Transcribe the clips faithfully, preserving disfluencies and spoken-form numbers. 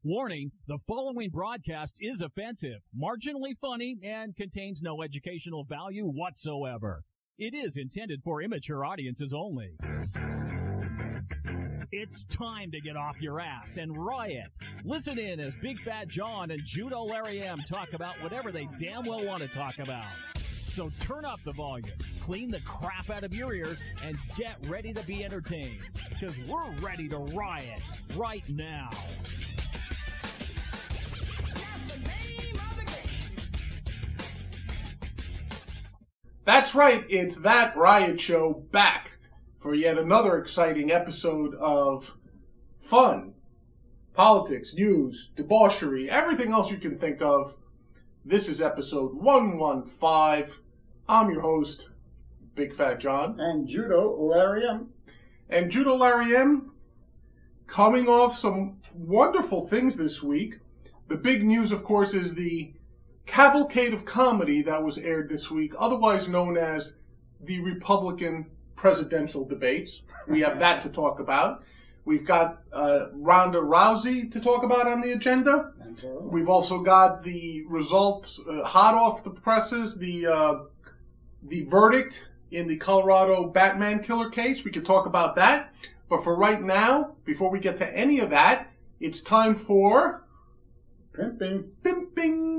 Warning, the following broadcast is offensive, marginally funny, and contains no educational value whatsoever. It is intended for immature audiences only. It's time to get off your ass and riot. Listen in as Big Fat John and Judo Larry M talk about whatever they damn well want to talk about. So turn up the volume, clean the crap out of your ears, and get ready to be entertained. Because we're ready to riot right now. That's right, it's That Riot Show back for yet another exciting episode of fun, politics, news, debauchery, everything else you can think of. This is episode one fifteen. I'm your host, Big Fat John. And Judo Larry M. And Judo Larry M, coming off some wonderful things this week. The big news, of course, is the cavalcade of comedy that was aired this week, otherwise known as the Republican presidential debates. We have that to talk about. We've got uh, Ronda Rousey to talk about on the agenda. We've also got the results uh, hot off the presses, the uh, the verdict in the Colorado Batman killer case. We could talk about that. But for right now, before we get to any of that, it's time for Pimping. Pimping.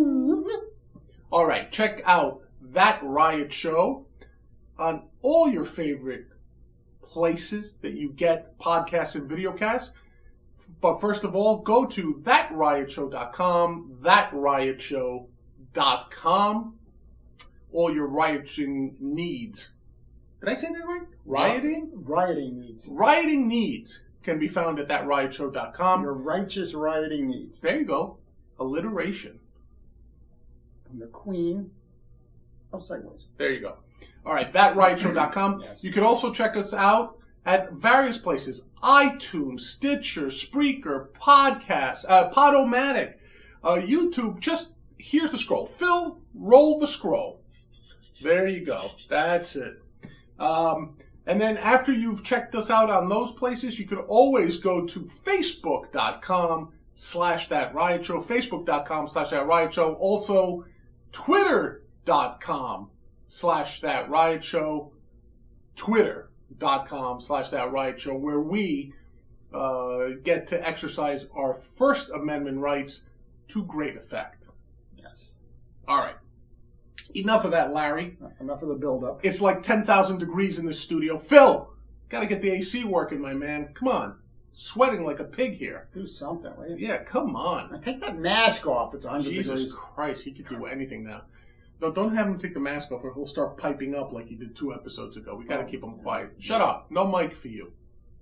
All right, check out That Riot Show on all your favorite places that you get podcasts and videocasts. But first of all, go to that riot show dot com, that riot show dot com. All your rioting needs. Did I say that right? Rioting? Rioting needs. Rioting needs can be found at that riot show dot com. Your righteous rioting needs. There you go. Alliteration. From the queen of segues. There you go. All right, that riot show dot com. Yes. You can also check us out at various places. iTunes, Stitcher, Spreaker, Podcast, uh, Podomatic, uh, YouTube. Just, here's the scroll. Phil, roll the scroll. There you go. That's it. Um, and then after you've checked us out on those places, you can always go to facebook dot com slash that riot show, facebook dot com slash that riot show, also twitter dot com slash that riot show, twitter dot com slash that riot show, where we uh, get to exercise our First Amendment rights to great effect. Yes. All right. Enough of that, Larry. Enough of the build-up. It's like ten thousand degrees in this studio. Phil, gotta get the A C working, my man. Come on. Sweating like a pig here. Do something, will you? Yeah, come on. Take that mask off. It's one hundred Jesus degrees. Christ, he could do anything now. No, don't have him take the mask off or he'll start piping up like he did two episodes ago. We gotta Oh, keep him quiet. Shut up. No mic for you.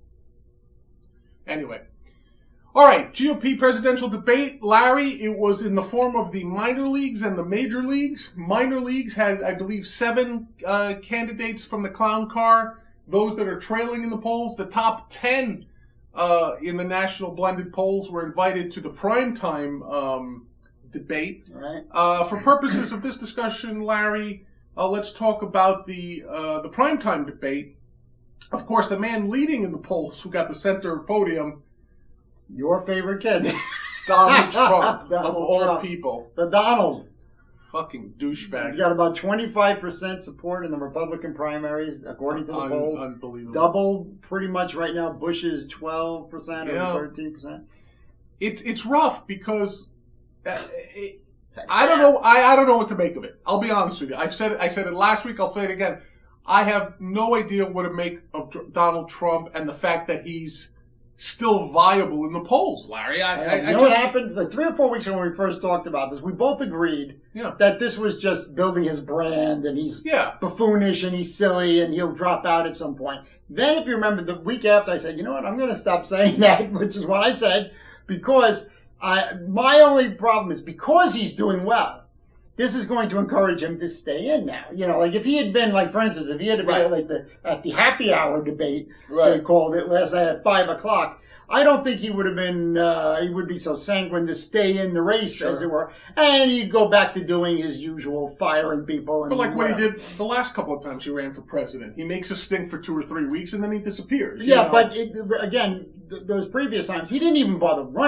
Anyway. All right, G O P presidential debate. Larry, it was in the form of the minor leagues and the major leagues. Minor leagues had, I believe, seven uh, candidates from the clown car. Those that are trailing in the polls, the top ten uh, in the national blended polls were invited to the primetime um, debate. All right. Uh, for purposes of this discussion, Larry, uh, let's talk about the uh, the primetime debate. Of course, the man leading in the polls, who got the center podium, Your favorite kid. Donald Trump, Donald of all Trump. people. The Donald. Fucking He's douchebag. got about twenty-five percent support in the Republican primaries, according to the Un- polls. Unbelievable. Double, pretty much right now, Bush's twelve percent or Yeah. thirteen percent. It's it's rough because uh, it, I don't know I, I don't know what to make of it. I'll be honest with you. I've said it, I said it last week. I'll say it again. I have no idea what to make of Dr- Donald Trump and the fact that he's still viable in the polls, Larry. I, I, you I know just, what happened? Like three or four weeks ago when we first talked about this, we both agreed Yeah. that this was just building his brand and he's Yeah. buffoonish and he's silly and he'll drop out at some point. Then if you remember the week after, I said, you know what, I'm going to stop saying that, which is what I said, because I, my only problem is because he's doing well, this is going to encourage him to stay in now. You know, like if he had been, like for instance, if he had been Right. like the at the happy hour debate, they Right. called it last night at five o'clock, I don't think he would have been, uh, he would be so sanguine to stay in the race, Sure. as it were. And he'd go back to doing his usual firing people. And But like what he whatever. did the last couple of times he ran for president. He makes a stink for two or three weeks and then he disappears. you Yeah, know? but it, again, th- those previous times, he didn't even bother running.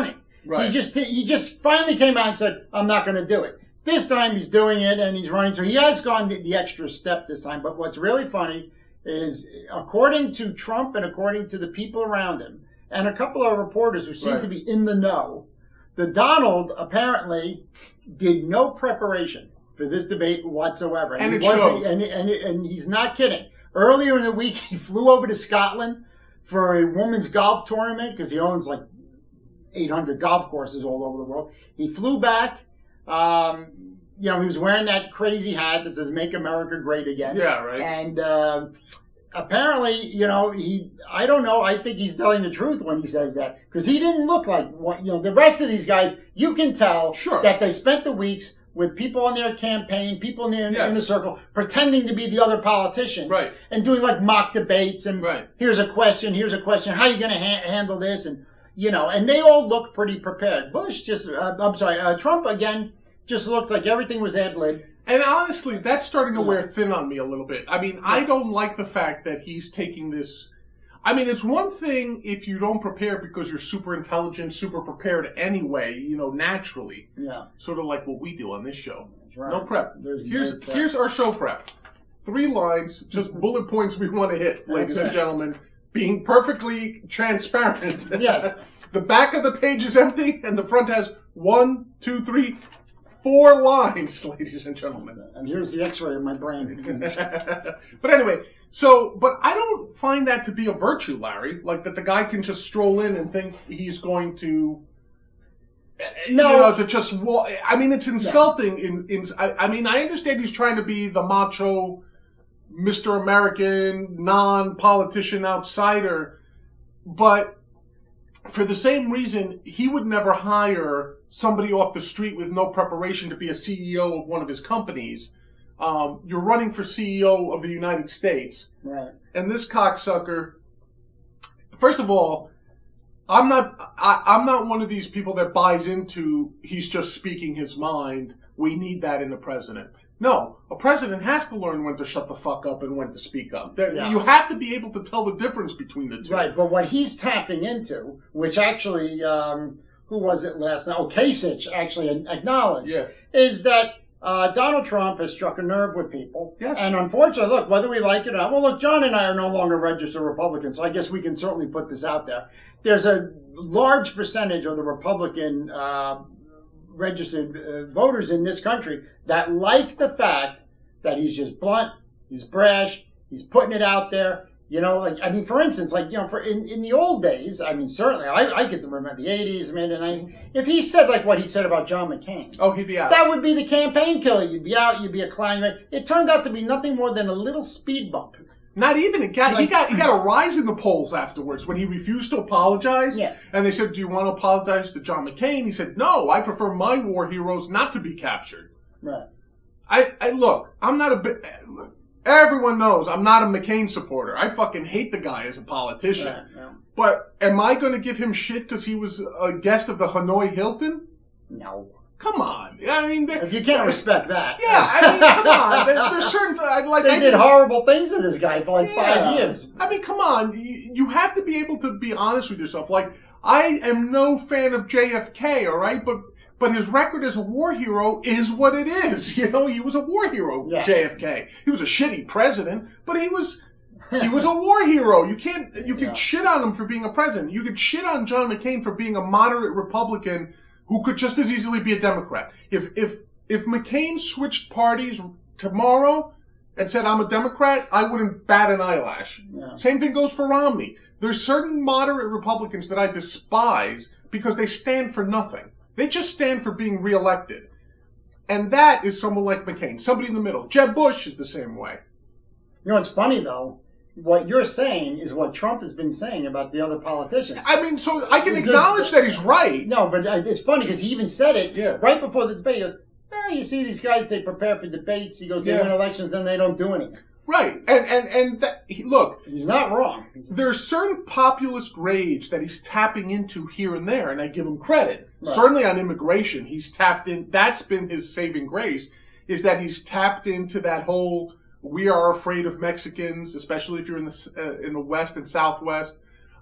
Right. He just he just finally came out and said, "I'm not going to do it." This time he's doing it and he's running. So he has gone the, the extra step this time. But what's really funny is, according to Trump and according to the people around him, and a couple of reporters who seem Right. to be in the know, the Donald apparently did no preparation for this debate whatsoever. And he it wasn't, shows. and, and, and he's not kidding. Earlier in the week, he flew over to Scotland for a women's golf tournament because he owns like eight hundred golf courses all over the world. He flew back. Um, you know, he was wearing that crazy hat that says "Make America Great Again." Yeah, right. And uh, apparently, you know, he, I don't know, I think he's telling the truth when he says that. Because he didn't look like, what, you know, the rest of these guys, you can tell Sure. that they spent the weeks with people on their campaign, people in their Yes. inner circle, pretending to be the other politicians. Right. And doing like mock debates and Right. here's a question, here's a question, how are you going to ha- handle this? And, you know, and they all look pretty prepared. Bush just, uh, I'm sorry, uh, Trump again, just looked like everything was ad-lib. And honestly, that's starting to wear thin on me a little bit. I mean, I don't like the fact that he's taking this. I mean, it's one thing if you don't prepare because you're super intelligent, super prepared anyway, you know, naturally. Yeah. Sort of like what we do on this show. That's right. No prep. There's Here's no prep. here's our show prep. Three lines, just bullet points we want to hit, ladies and That's it. gentlemen. Being perfectly transparent. Yes. The back of the page is empty, and the front has one, two, three, four lines, ladies and gentlemen. And here's the x-ray of my brain. But anyway, so, but I don't find that to be a virtue, Larry. Like that the guy can just stroll in and think he's going to, No. you know, to just walk. I mean, it's insulting. In, in I, I mean, I understand he's trying to be the macho, Mister American, non-politician outsider, but for the same reason, he would never hire somebody off the street with no preparation to be a C E O of one of his companies. Um, you're running for C E O of the United States. Right. And this cocksucker, first of all, I'm not, I, I'm not one of these people that buys into he's just speaking his mind. We need that in the president. No, a president has to learn when to shut the fuck up and when to speak up. That- Yeah. You have to be able to tell the difference between the two. Right, but what he's tapping into, which actually, um, who was it last night? Oh, Kasich actually acknowledged, Yeah. is that uh, Donald Trump has struck a nerve with people. Yes. And unfortunately, look, whether we like it or not, well, look, John and I are no longer registered Republicans, so I guess we can certainly put this out there. There's a large percentage of the Republican uh, registered uh, voters in this country that like the fact that he's just blunt, he's brash, he's putting it out there. You know, like, I mean, for instance, like, you know, for in, in the old days, I mean, certainly, I, I get to remember the eighties, mid and nineties. If he said, like, what he said about John McCain, Oh, he'd be out. that would be the campaign killer. You'd be out, you'd be a climate. It turned out to be nothing more than a little speed bump. Not even. It got, he Like- got he got a rise in the polls afterwards when he refused to apologize. Yeah. And they said, "Do you want to apologize to John McCain?" He said, "No, I prefer my war heroes not to be captured." Right. I, I look. I'm not a bit. Everyone knows I'm not a McCain supporter. I fucking hate the guy as a politician. Right, yeah. But am I going to give him shit because he was a guest of the Hanoi Hilton? No. Come on. I mean, there- If you can't respect that. yeah. I mean, come on. There, there's certain I like. They I did think- horrible things to this guy for like Yeah. five years. I mean, come on. You, you have to be able to be honest with yourself. Like, I am no fan of J F K, all right? But but his record as a war hero is what it is. You know, he was a war hero, Yeah. J F K. He was a shitty president, but he was he was a war hero. You can't you can Yeah. shit on him for being a president. You could shit on John McCain for being a moderate Republican who could just as easily be a Democrat. If if if McCain switched parties tomorrow and said I'm a Democrat, I wouldn't bat an eyelash. Yeah. Same thing goes for Romney. There's certain moderate Republicans that I despise because they stand for nothing. They just stand for being reelected. And that is someone like McCain, somebody in the middle. Jeb Bush is the same way. You know what's funny though? What you're saying is what Trump has been saying about the other politicians. I mean, so I can Just- acknowledge that he's right. No, but uh, it's funny because he even said it Yeah. right before the debate. He goes, "Ah, you see these guys, they prepare for debates." He goes, "They Yeah. win elections, then they don't do anything." Right. And, and, and that, he- look, He's not wrong. there's certain populist rage that he's tapping into here and there, and I give him credit. Right. Certainly on immigration, he's tapped in. That's been his saving grace, is that he's tapped into that whole "we are afraid of Mexicans," especially if you're in the uh, in the West and Southwest.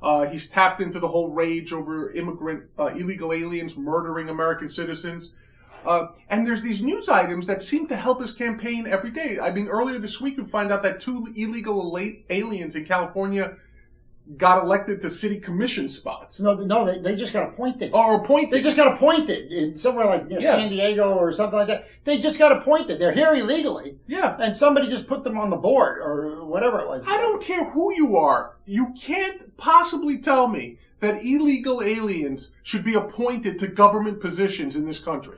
Uh, he's tapped into the whole rage over immigrant, uh, illegal aliens murdering American citizens. Uh, and there's these news items that seem to help his campaign every day. I mean, earlier this week we find out that two illegal aliens in California got elected to city commission spots. No, no, they, they just got appointed. Or appointed. They just got appointed in somewhere like you know, Yeah. San Diego or something like that. They just got appointed. They're here illegally. Yeah. And somebody just put them on the board or whatever it was. I don't care who you are. You can't possibly tell me that illegal aliens should be appointed to government positions in this country.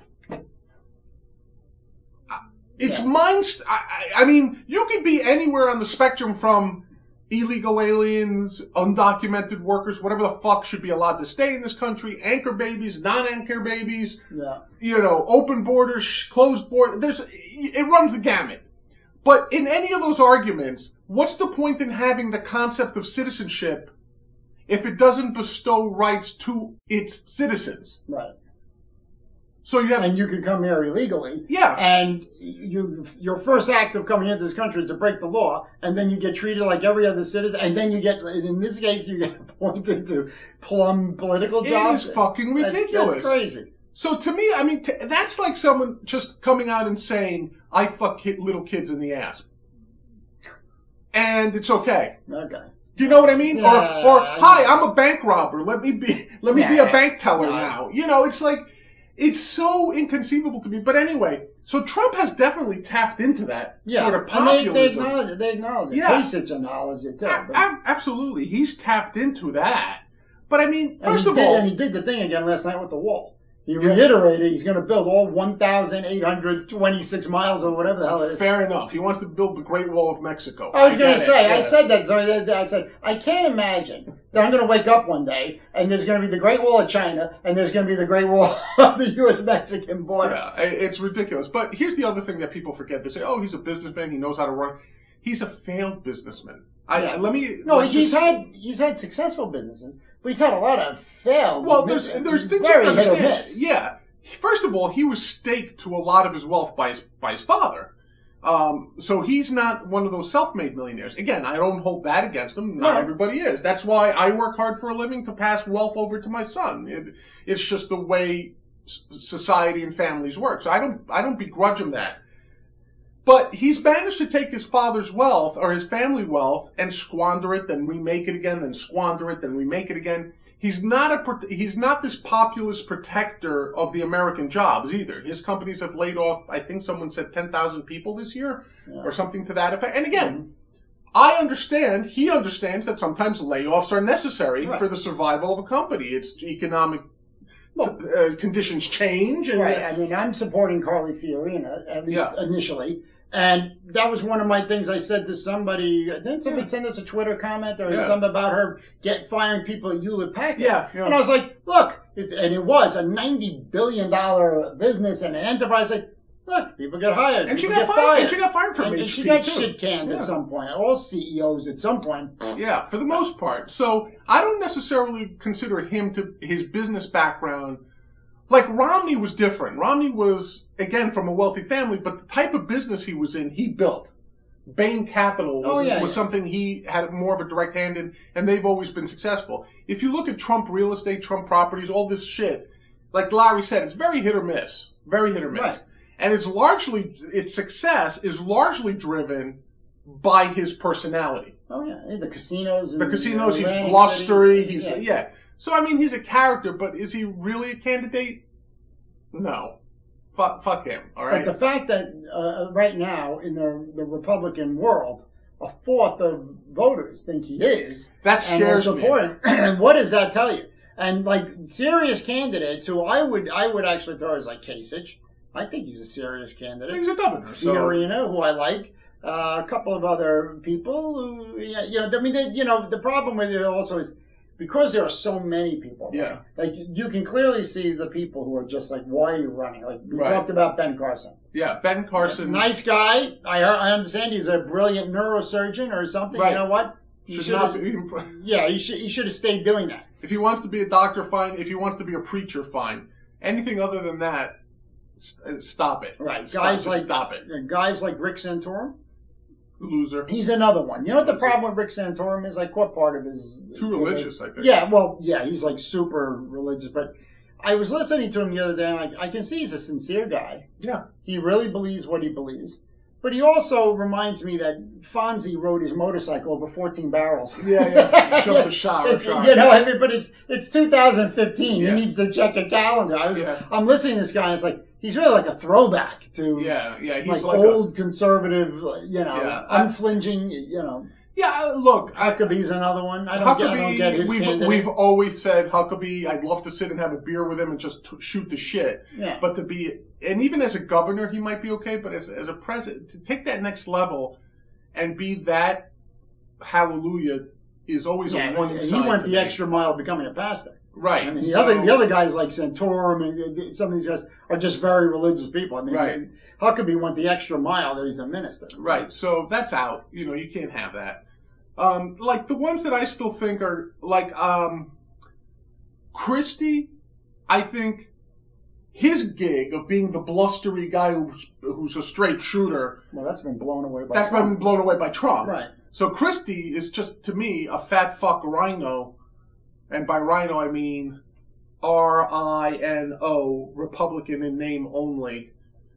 It's Yeah. mind. St- I, I I mean, you could be anywhere on the spectrum from illegal aliens, undocumented workers, whatever the fuck should be allowed to stay in this country, anchor babies, non-anchor babies, Yeah. you know, open borders, closed border. There's, it runs the gamut. But in any of those arguments, what's the point in having the concept of citizenship if it doesn't bestow rights to its citizens? Right. So you have, And you can come here illegally. yeah, And you, your first act of coming into this country is to break the law, and then you get treated like every other citizen, and then you get, in this case, you get appointed to plum political it jobs. is fucking That's- ridiculous. That's crazy. So to me, I mean, t- that's like someone just coming out and saying, I fuck kid- little kids in the ass. And it's okay. Okay. Do you know what I mean? Yeah, or, or I hi, know. I'm a bank robber. Let me be, let me be Yeah. a bank teller Yeah. now. You know, it's like, it's so inconceivable to me. But anyway, so Trump has definitely tapped into that Yeah. sort of And they, they populism. acknowledge it. They acknowledge it. Yeah. Kasich acknowledged it, too. A- but- a- absolutely. He's tapped into that. But I mean, And first he of did, all, and he did the thing again last night with the wall. He Yeah. reiterated he's going to build all one thousand eight hundred twenty-six miles or whatever the hell it is. fair enough. He wants to build the Great Wall of Mexico. I was going get to it, say, I yeah. said that, so I I said, I can't imagine that I'm going to wake up one day and there's going to be the Great Wall of China and there's going to be the Great Wall of the U S Mexican border. Yeah, i- it's ridiculous. But here's the other thing that people forget. They say, oh, he's a businessman. He knows how to run. He's a failed businessman. I, Yeah. let me. No, let's he's just- had he's had successful businesses, but he's had a lot of failed. Well, there's there's things you very can hit or understand. miss. Yeah. First of all, he was staked to a lot of his wealth by his by his father. Um, so he's not one of those self-made millionaires. Again, I don't hold that against him. Not No. everybody is. That's why I work hard for a living to pass wealth over to my son. It, it's just the way s- society and families work. So I don't I don't begrudge him that. But he's managed to take his father's wealth or his family wealth and squander it, then remake it again, then squander it, then remake it again. He's not a pro- he's not this populist protector of the American jobs either. His companies have laid off, I think someone said ten thousand people this year Yeah. or something to that effect. And again, I understand, he understands that sometimes layoffs are necessary Right. for the survival of a company. It's economic Well, uh, conditions change. And, Right. I mean, I'm supporting Carly Fiorina, at least Yeah. initially. And that was one of my things I said to somebody. Didn't somebody Yeah. send us a Twitter comment or Yeah. something about her get firing people at Hewlett Packard? Yeah, yeah. And I was like, look, it's, and it was a ninety billion dollars business and an enterprise. Like, look, people get hired. And she people got get fired. And she got fired from And H P she got too. shit canned Yeah. at some point. All C E Os at some point. Yeah, for the most part. So I don't necessarily consider him to his business background. Like Romney was different. Romney was, again, from a wealthy family, but the type of business he was in, he built. Bain Capital was, Oh, yeah, was yeah. something he had more of a direct hand in, and they've always been successful. If you look at Trump real estate, Trump properties, all this shit, like Larry said, it's very hit or miss. Very hit or miss. Right. And it's largely, its success is largely driven by his personality. Oh, yeah. The casinos. And The casinos, he's Atlantic blustery, City. he's, Yeah. yeah. So, I mean, he's a character, but is he really a candidate? No. Fuck, fuck him, all right? But the fact that uh, right now in the, the Republican world, a fourth of voters think he is, that and will scares me. support him. And what does that tell you? And like serious candidates who I would I would actually throw as like Kasich. I think he's a serious candidate. He's a governor, so... Fiorina, who I like. Uh, a couple of other people who, yeah, you know, I mean, they, you know, the problem with it also is because there are so many people. Yeah. Like, you can clearly see the people who are just like, why are you running? Like, we Right. talked about Ben Carson. Yeah, Ben Carson... Nice guy. I I understand he's a brilliant neurosurgeon or something. Right. You know what? He Should should've- not be... Yeah, he should, he should have stayed doing that. If he wants to be a doctor, fine. If he wants to be a preacher, fine. Anything other than that, s- uh, stop it. Right. Stop, Guys just like stop it. Guys like Rick Santorum. Loser. He's another one. You know what the problem with Rick Santorum is? I caught part of his... Too religious, I think. Yeah, well, yeah, he's like super religious. But I was listening to him the other day, and I, I can see he's a sincere guy. Yeah. He really believes what he believes. But he also reminds me that Fonzie rode his motorcycle over fourteen barrels. Yeah, yeah. Jumped the shower. It's, you know, I mean, but it's it's two thousand fifteen. Yeah. He needs to check a calendar. I was, Yeah. I'm listening to this guy, and it's like, he's really like a throwback to Yeah, yeah. He's like, like, old a, conservative, you know, Yeah. unflinching, you know. Yeah, look. Huckabee's another one. I don't, get, I don't get his we've, candidate. we've always said Huckabee, I'd love to sit and have a beer with him and just t- shoot the shit. Yeah. But to be, and even as a governor, he might be okay, but as, as a president, to take that next level and be that hallelujah is always yeah, a one and side he went to the me. extra mile becoming a pastor. Right. I mean, the so, other the other guys like Santorum and some of these guys are just very religious people. I mean, Right. Huckabee went the extra mile that he's a minister. Right. So that's out. You know, you can't have that. Um, like the ones that I still think are like um, Christie. I think his gig of being the blustery guy who's who's a straight shooter. Well, that's been blown away by That's Trump. been blown away by Trump. Right. So Christie is just to me a fat fuck rhino, and by rhino I mean R I N O, Republican in name only.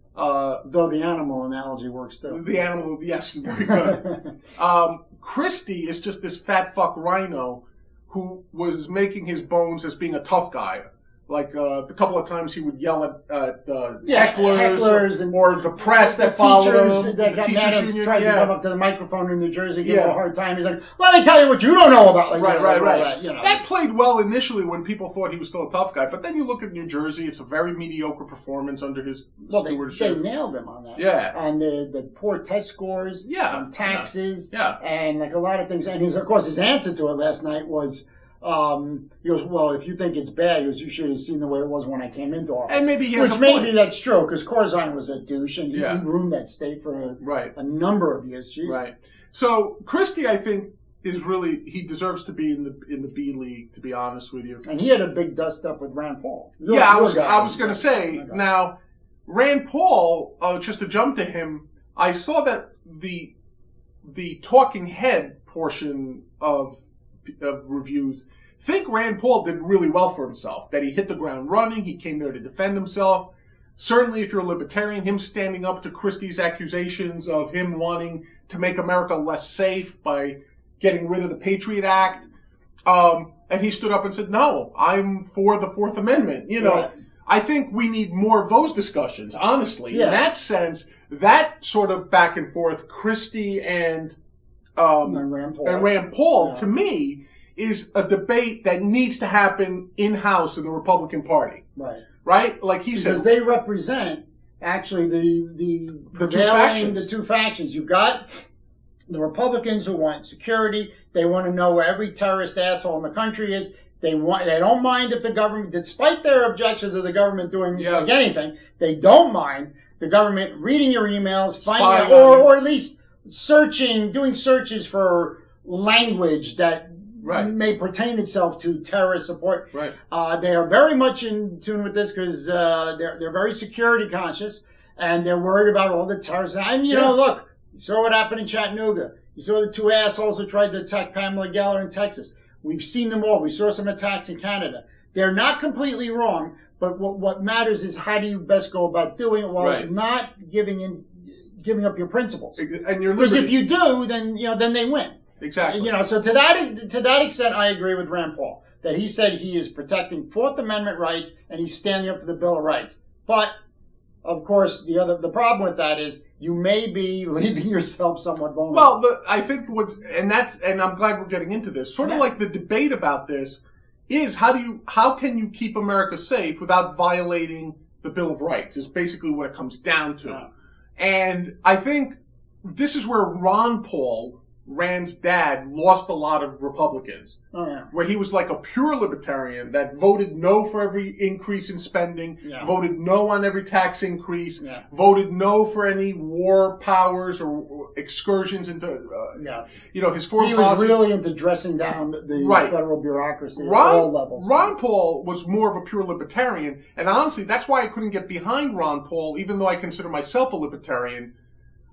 Uh, Though the animal analogy works too. the animal, yes, very good. um, Christie is just this fat fuck rhino who was making his bones as being a tough guy. Like uh, the couple of times he would yell at uh, uh, Yeah, hecklers, hecklers or, and or the press the that followed teachers him, that the got teachers mad and union. tried Yeah. to come up to the microphone in New Jersey, give Yeah. him a hard time. He's like, "Let me tell you what you don't know about." Like, Right, you know, right, all right. That, you know. That played well initially when people thought he was still a tough guy, but then you look at New Jersey; it's a very mediocre performance under his well, they, stewardship. they nailed him on that. Yeah. On the, the poor test scores. Yeah, On taxes. Yeah. And like a lot of things. And his, of course, his answer to it last night was, um, he goes, "Well, if you think it's bad, he goes, you should have seen the way it was when I came into office." And maybe he has Which a maybe point. that's true, because Corzine was a douche, and he, Yeah. he ruined that state for a, Right. a number of years. Jesus. Right. So Christie, I think, is really he deserves to be in the in the B League. To be honest with you. And he had a big dust up with Rand Paul. Your- Yeah, I your was guy. I was going to say Okay. now, Rand Paul. Uh, just to jump to him, I saw that the the talking head portion of of reviews think Rand Paul did really well for himself. That he hit the ground running. He came there to defend himself. Certainly, if you're a libertarian, him standing up to Christie's accusations of him wanting to make America less safe by getting rid of the Patriot Act. Um, and he stood up and said, no, I'm for the Fourth Amendment. You know, Right. I think we need more of those discussions, honestly. Yeah. In that sense, that sort of back and forth, Christie and, um, And Rand Paul. and Rand Paul, Yeah. to me, is a debate that needs to happen in-house in the Republican Party. Right. Right? Like he Because said. they represent actually the the The two prevailing factions. the two factions. You've got the Republicans who want security. They want to know where every terrorist asshole in the country is. They want. They don't mind if the government, despite their objection to the government doing Yeah. like anything, they don't mind the government reading your emails, finding Spying out, or, on you. or at least searching, doing searches for language that Right. may pertain itself to terrorist support. Right. Uh, they are very much in tune with this because uh, they're they're very security conscious and they're worried about all the terrorists. And you Yeah. know, look, you saw what happened in Chattanooga. You saw the two assholes who tried to attack Pamela Geller in Texas. We've seen them all. We saw some attacks in Canada. They're not completely wrong, but what what matters is how do you best go about doing it while Right. not giving in, giving up your principles. And your Because liberty. if you do, then you know, then they win. Exactly. You know, so to that to that extent, I agree with Rand Paul that he said he is protecting Fourth Amendment rights and he's standing up for the Bill of Rights. But of course, the other the problem with that is you may be leaving yourself somewhat vulnerable. Well, the, I think what's and that's and I'm glad we're getting into this. Sort of Yeah. like the debate about this is how do you how can you keep America safe without violating the Bill of Rights? Is basically what it comes down to. Yeah. And I think this is where Ron Paul, Rand's dad, lost a lot of Republicans. oh yeah, Where he was like a pure libertarian that voted no for every increase in spending, Yeah. voted no on every tax increase, Yeah. voted no for any war powers or, or excursions into, uh, yeah. you know, his foreign He was policy. really into dressing down the, the Right. federal bureaucracy at all Ron, levels. Ron Paul was more of a pure libertarian, and honestly, that's why I couldn't get behind Ron Paul, even though I consider myself a libertarian.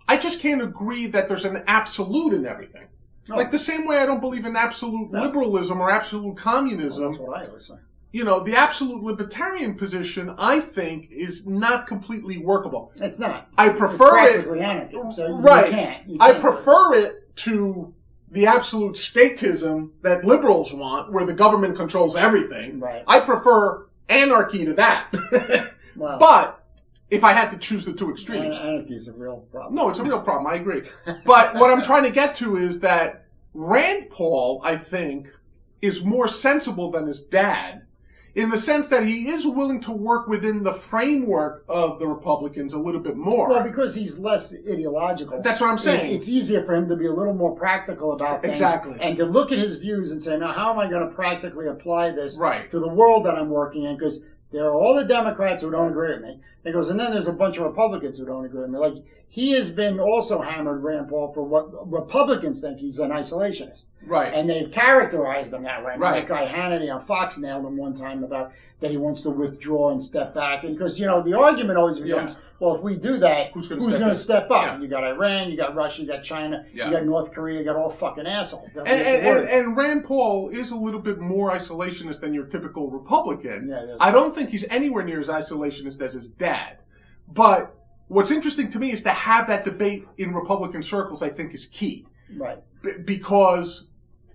I just can't agree that there's an absolute in everything. No. Like the same way I don't believe in absolute no. liberalism or absolute communism. Well, that's what I always say. You know, the absolute libertarian position, I think, is not completely workable. It's not. I prefer it's it. Practically anarchy, so right. You can't, you I can't prefer it to the absolute statism that liberals want, where the government controls everything. Right. I prefer anarchy to that. Well, but if I had to choose the two extremes, anarchy is a real problem. No, it's a real problem. I agree. But what I'm trying to get to is that Rand Paul, I think, is more sensible than his dad, in the sense that he is willing to work within the framework of the Republicans a little bit more. Well, because he's less ideological. That's what I'm saying. It's, it's easier for him to be a little more practical about things. Exactly. And to look at his views and say, now, how am I going to practically apply this right. to the world that I'm working in? Because there are all the Democrats who don't agree with me. He goes, and then there's a bunch of Republicans who don't agree with me. Like, he has been also hammered, Rand Paul, for what Republicans think he's an isolationist. Right. And they've characterized him that way. Right. That guy Hannity on Fox nailed him one time about that he wants to withdraw and step back. And because, you know, the argument always becomes, yeah. well, if we do that, who's going to step up? Yeah. You got Iran, you got Russia, you got China, yeah. you got North Korea, you got all fucking assholes. And, and, and, and Rand Paul is a little bit more isolationist than your typical Republican. Yeah, I don't think he's anywhere near as isolationist as his dad. But what's interesting to me is to have that debate in Republican circles, I think, is key. Right. B- because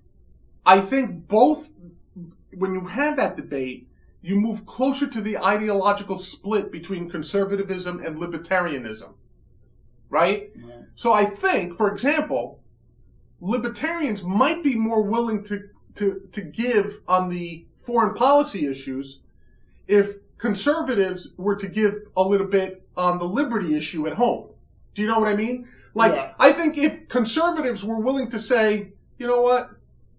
I think both, when you have that debate, you move closer to the ideological split between conservatism and libertarianism. Right? Yeah. So I think, for example, libertarians might be more willing to, to, to give on the foreign policy issues if conservatives were to give a little bit on the liberty issue at home. Do you know what I mean? Like, yeah. I think if conservatives were willing to say, you know what?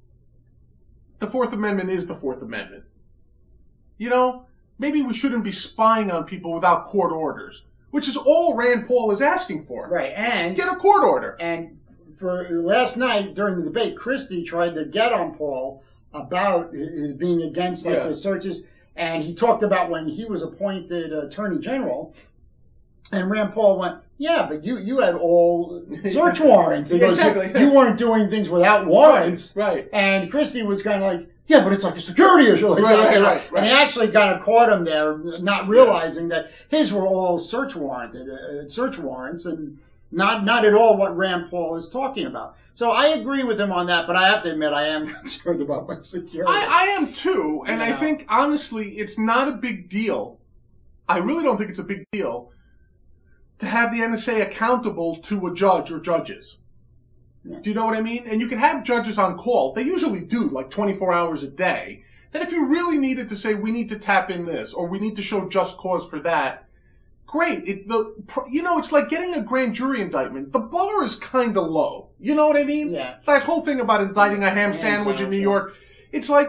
The Fourth Amendment is the Fourth Amendment. You know, maybe we shouldn't be spying on people without court orders, which is all Rand Paul is asking for. Right, and get a court order. And for last night during the debate, Christie tried to get on Paul about his being against like yeah. the searches, and he talked about when he was appointed Attorney General, and Rand Paul went, "Yeah, but you you had all search warrants. He goes, exactly. you, you weren't doing things without warrants." Right. right. And Christie was kind of like, "Yeah, but it's like a security issue." Like right, that, right, you know? right, right. And he actually kind of caught him there, not realizing yeah. that his were all search warranted, uh, search warrants, and not not at all what Rand Paul is talking about. So I agree with him on that, but I have to admit I am concerned about my security. I, I am too, and you I know? think honestly it's not a big deal. I really don't think it's a big deal to have the N S A accountable to a judge or judges. Yeah. Do you know what I mean? And you can have judges on call. They usually do like twenty-four hours a day. That if you really needed to say, we need to tap in this, or we need to show just cause for that, great. It, the, you know, it's like getting a grand jury indictment. The bar is kind of low. You know what I mean? Yeah. That whole thing about indicting a ham, ham sandwich, sandwich in New yeah. York. It's like,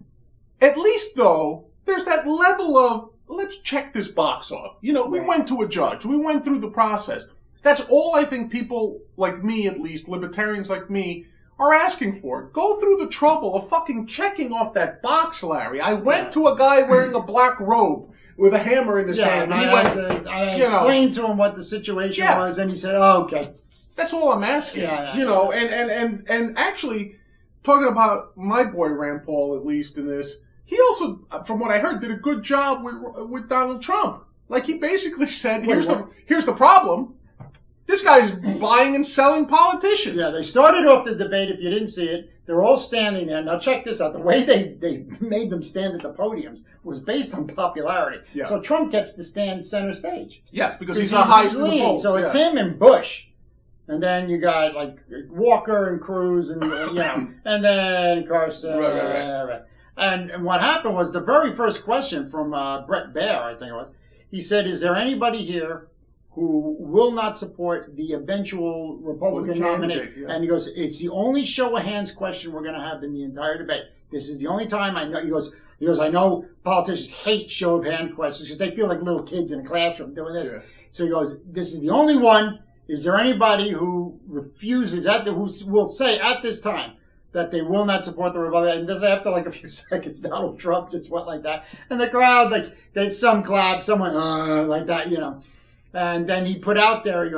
at least though, there's that level of, let's check this box off. You know, we right. went to a judge. We went through the process. That's all I think people like me, at least, libertarians like me, are asking for. Go through the trouble of fucking checking off that box, Larry. I went yeah. to a guy wearing a black robe with a hammer in his yeah, hand. And And he I, went, to, I you explained know, to him what the situation yeah. was, and he said, oh, okay. That's all I'm asking. Yeah, yeah, you know, and, and, and, and actually, talking about my boy Rand Paul, at least in this, he also, from what I heard, did a good job with with Donald Trump. Like, he basically said, here's Wait, the here's the problem. This guy's buying and selling politicians. Yeah, they started off the debate, if you didn't see it. They're all standing there. Now, check this out. The way they, they made them stand at the podiums was based on popularity. Yeah. So Trump gets to stand center stage. Yes, because he's, he's the highest in the polls. So yeah. it's him and Bush. And then you got, like, Walker and Cruz and, you know, and then Carson. Right, right, right. right. And, and what happened was the very first question from uh, Brett Baer, I think it was, he said, is there anybody here who will not support the eventual Republican well, nominee? Yeah. And he goes, it's the only show of hands question we're going to have in the entire debate. This is the only time I know. He goes, he goes, I know politicians hate show of hand questions because they feel like little kids in a classroom doing this. Yeah. So he goes, this is the only one. Is there anybody who refuses, at the, who will say at this time that they will not support the Republican? And this after like a few seconds, Donald Trump just went like that. And the crowd, like, they some clap, someone, uh, like that, you know. And then he put out there, he goes,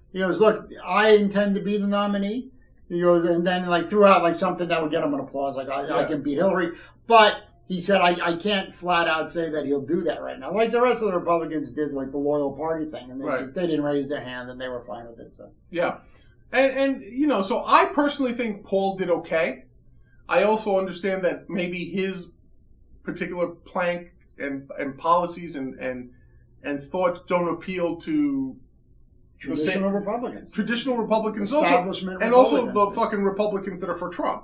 He goes, look, I intend to be the nominee. He goes, and then like threw out like something that would get him an applause, like I, Yeah. I can beat Hillary. But he said, I, I can't flat out say that he'll do that right now. Like the rest of the Republicans did, like the loyal party thing, and they, Right. just, they didn't raise their hand, and they were fine with it. So Yeah. And, and, you know, so I personally think Paul did okay. I also understand that maybe his particular plank and, and policies and, and, and thoughts don't appeal to the same- traditional Republicans, traditional Republicans also, establishment and also the Republicans. fucking Republicans that are for Trump.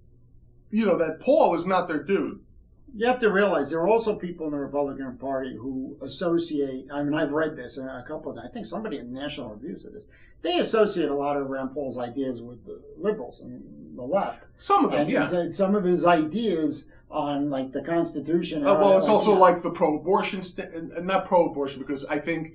You know, that Paul is not their dude. You have to realize there are also people in the Republican Party who associate, I mean, I've read this a couple of times. I think somebody in National Review said this. They associate a lot of Rand Paul's ideas with the liberals and the left. Some of them, And, yeah. and some of his ideas on, like, the Constitution. Uh, well, are, it's like, also yeah. like the pro-abortion, st- and and not pro-abortion, because I think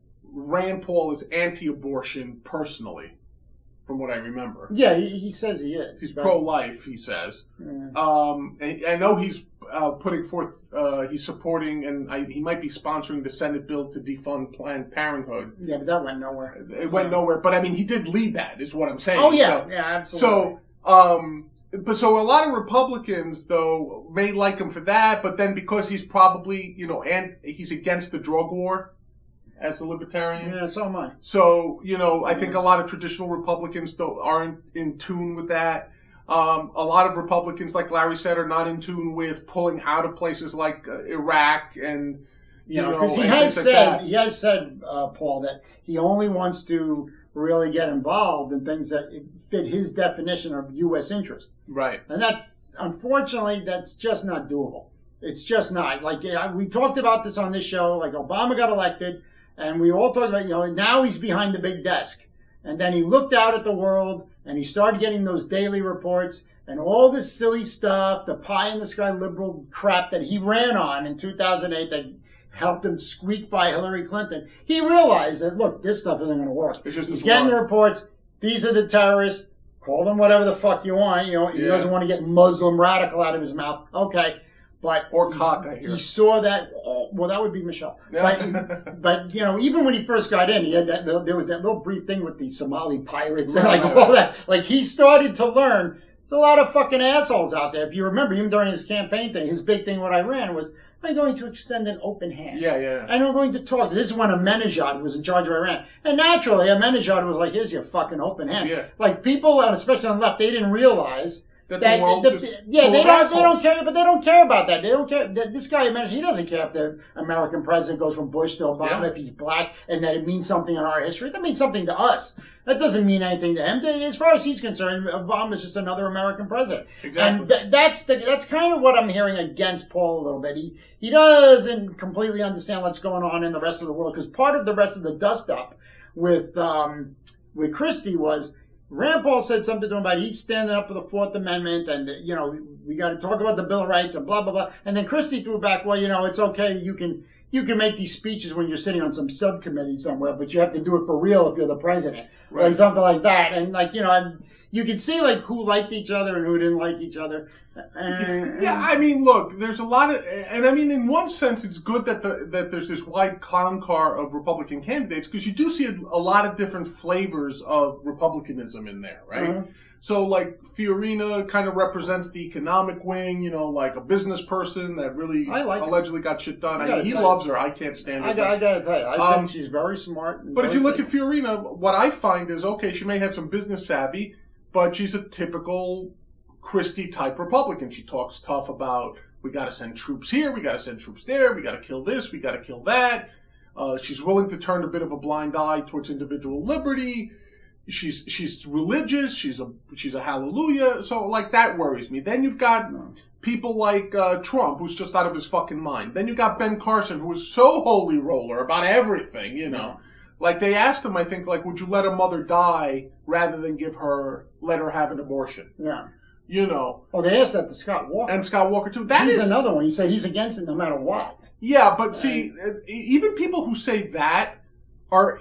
Rand Paul is anti-abortion personally, from what I remember. Yeah, he, he says he is. He's but- pro-life, he says. Yeah. Um, and I know he's uh, putting forth, uh, he's supporting, and I, he might be sponsoring the Senate bill to defund Planned Parenthood. Yeah, but that went nowhere. It went nowhere, but I mean, he did lead that, is what I'm saying. Oh, yeah, So, yeah, absolutely. so um, but so a lot of Republicans, though, may like him for that, but then because he's probably, you know, and he's against the drug war as a libertarian. yeah, so am I. So, you know, I think a lot of traditional Republicans don't, aren't in tune with that. Um, a lot of Republicans, like Larry said, are not in tune with pulling out of places like uh, Iraq and, you know, because he and has things like said that. he has said, uh, Paul, that he only wants to really get involved in things that fit his definition of U S interest, Right. and that's unfortunately that's just not doable. It's just not. Like yeah, we talked about this on this show. Like Obama got elected, and we all talked about, you know, now he's behind the big desk, and then he looked out at the world and he started getting those daily reports and all this silly stuff, the pie in the sky liberal crap that he ran on in two thousand eight that helped him squeak by Hillary Clinton. He realized that, look, this stuff isn't going to work. It's just He's this getting war. the reports. These are the terrorists. Call them whatever the fuck you want. You know, he Yeah. doesn't want to get Muslim radical out of his mouth. Okay. But Or cock, I hear. he saw that. Oh, well, that would be Michelle. Yeah. But, but you know, even when he first got in, he had that. There was that little brief thing with the Somali pirates and Right, like right, all that. Like he started to learn. There's a lot of fucking assholes out there. If you remember, even during his campaign thing, his big thing, what I ran was, I'm going to extend an open hand. Yeah, yeah. And I'm going to talk. This is when Ahmadinejad was in charge of Iran. And naturally, Ahmadinejad was like, here's your fucking open hand. Yeah. Like people, and especially on the left, they didn't realize That that, the world the- is yeah, full they of don't, they assholes. don't care, but they don't care about that. They don't care. That this guy, he doesn't care if the American president goes from Bush to Obama, Yeah. if he's black, and that it means something in our history. That means something to us. That doesn't mean anything to him. As far as he's concerned, Obama's just another American president. Exactly. And th- that's the, that's kind of what I'm hearing against Paul a little bit. He he doesn't completely understand what's going on in the rest of the world, because part of the rest of the dust up with um, with Christie was Rand Paul said something to him about he's standing up for the Fourth Amendment, and you know we, we got to talk about the Bill of Rights and blah blah blah. And then Christie threw back, well, you know, it's okay, you can you can make these speeches when you're sitting on some subcommittee somewhere, but you have to do it for real if you're the president, Right. like something like that. And like you know, and you can see like who liked each other and who didn't like each other. And, Yeah, I mean, look, there's a lot of, and I mean, in one sense, it's good that the that there's this wide clown car of Republican candidates, because you do see a, a lot of different flavors of Republicanism in there, right? Uh-huh. So, like, Fiorina kind of represents the economic wing, you know, like a business person that really I like her. allegedly got shit done. I I gotta he tell you. loves her. I can't stand her. I got, I got to tell you, I Um, think she's very smart. and But if very you look safe. at Fiorina, what I find is, okay, she may have some business savvy, but she's a typical Christie type Republican. She talks tough about, we got to send troops here, we got to send troops there, we got to kill this, we got to kill that. Uh, she's willing to turn a bit of a blind eye towards individual liberty. She's she's religious. She's a she's a hallelujah. So like that worries me. Then you've got No. people like uh, Trump, who's just out of his fucking mind. Then you got Ben Carson, who is so holy roller about everything, you know. Like they asked him, I think, like, would you let a mother die rather than give her, let her have an abortion? Yeah. You know. Oh, they asked that to Scott Walker. And Scott Walker too. That He's is, another one. He said he's against it no matter what. yeah, but see, uh, even people who say that are,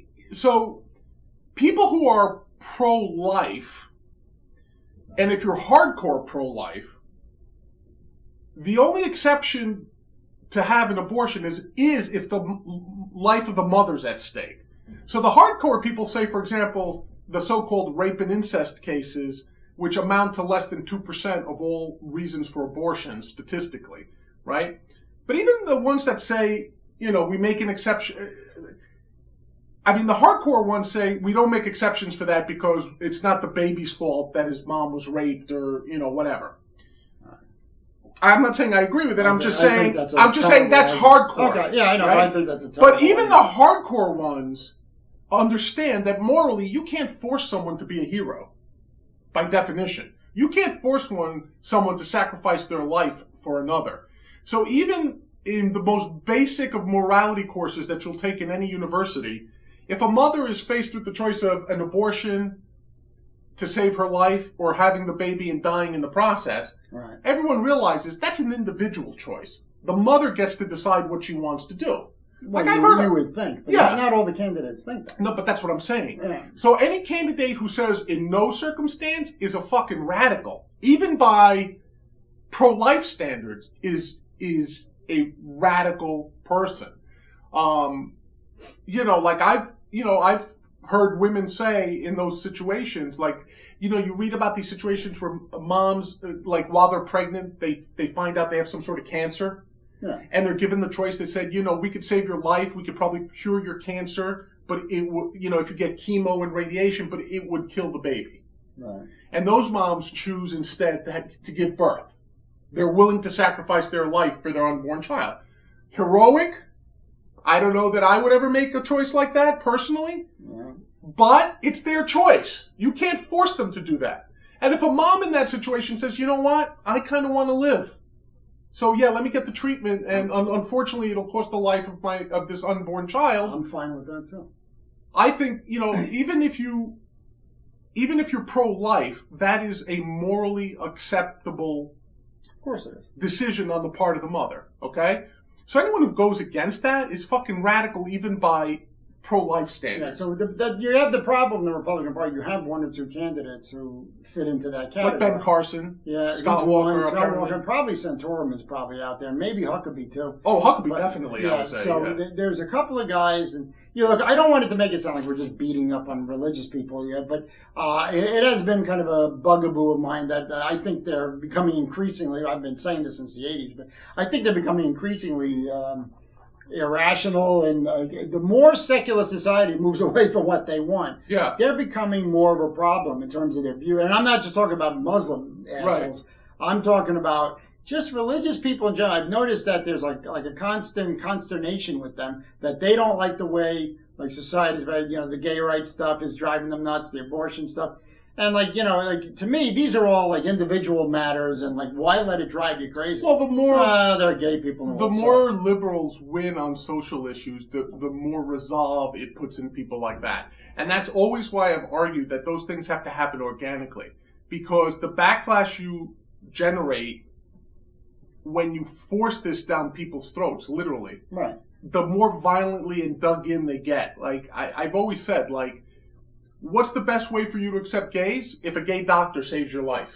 so people who are pro-life, and if you're hardcore pro-life, the only exception to have an abortion is is if the m- life of the mother's at stake. So the hardcore people say, for example, the so-called rape and incest cases, which amount to less than two percent of all reasons for abortion statistically, right? But even the ones that say, you know, we make an exception, I mean, the hardcore ones say we don't make exceptions for that because it's not the baby's fault that his mom was raped or, you know, whatever. I'm not saying I agree with it. I'm just saying, I'm just saying that's hardcore. Okay. Yeah, I know. Right? I think that's a But even the hardcore ones understand that morally you can't force someone to be a hero. By definition, you can't force one someone to sacrifice their life for another. So even in the most basic of morality courses that you'll take in any university, if a mother is faced with the choice of an abortion to save her life or having the baby and dying in the process, right. everyone realizes that's an individual choice. The mother gets to decide what she wants to do. Well, like you, I've heard you of, would think, but yeah. not, not all the candidates think that. No, but that's what I'm saying. Yeah. So any candidate who says in no circumstance is a fucking radical, even by pro-life standards, is is a radical person. Um, you know, like I've you know I've heard women say in those situations, like, you know, you read about these situations where moms, like while they're pregnant, they they find out they have some sort of cancer. Yeah. And they're given the choice. They said, you know, we could save your life. We could probably cure your cancer, but it would, you know, if you get chemo and radiation, but it would kill the baby. Right. And those moms choose instead to, to give birth. They're willing to sacrifice their life for their unborn child. Heroic. I don't know that I would ever make a choice like that personally, Yeah. but it's their choice. You can't force them to do that. And if a mom in that situation says, you know what, I kind of want to live. So yeah, let me get the treatment, and un- unfortunately, it'll cost the life of my of this unborn child. I'm fine with that too. I think, you know, even if you, even if you're pro-life, that is a morally acceptable, of course it is, decision on the part of the mother. Okay, so anyone who goes against that is fucking radical, even by pro-life standards. Yeah, so the, the, you have the problem in the Republican Party. You have one or two candidates who fit into that category. Like Ben Carson, yeah, Scott he's one, Walker, Scott apparently. Walker, probably Santorum is probably out there. Maybe Huckabee too. Oh, Huckabee But, definitely, yeah, I would say. So yeah. th- there's a couple of guys, and you know, look, I don't want it to make it sound like we're just beating up on religious people yet, but uh, it, it has been kind of a bugaboo of mine that uh, I think they're becoming increasingly. I've been saying this since the eighties, but I think they're becoming increasingly um, irrational, and uh, the more secular society moves away from what they want, yeah. they're becoming more of a problem in terms of their view. And I'm not just talking about Muslim assholes. Right. I'm talking about just religious people in general. I've noticed that there's like like a constant consternation with them, that they don't like the way like society's, right? You know, the gay rights stuff is driving them nuts, the abortion stuff. And like, you know, like to me, these are all like individual matters, and like, why let it drive you crazy? Well, the more uh, there are gay people. In the the world, more so. liberals win on social issues, the the more resolve it puts in people like that. And that's always why I've argued that those things have to happen organically, because the backlash you generate when you force this down people's throats, literally, right, the more violently and dug in they get. Like I, I've always said, like, what's the best way for you to accept gays? If a gay doctor saves your life.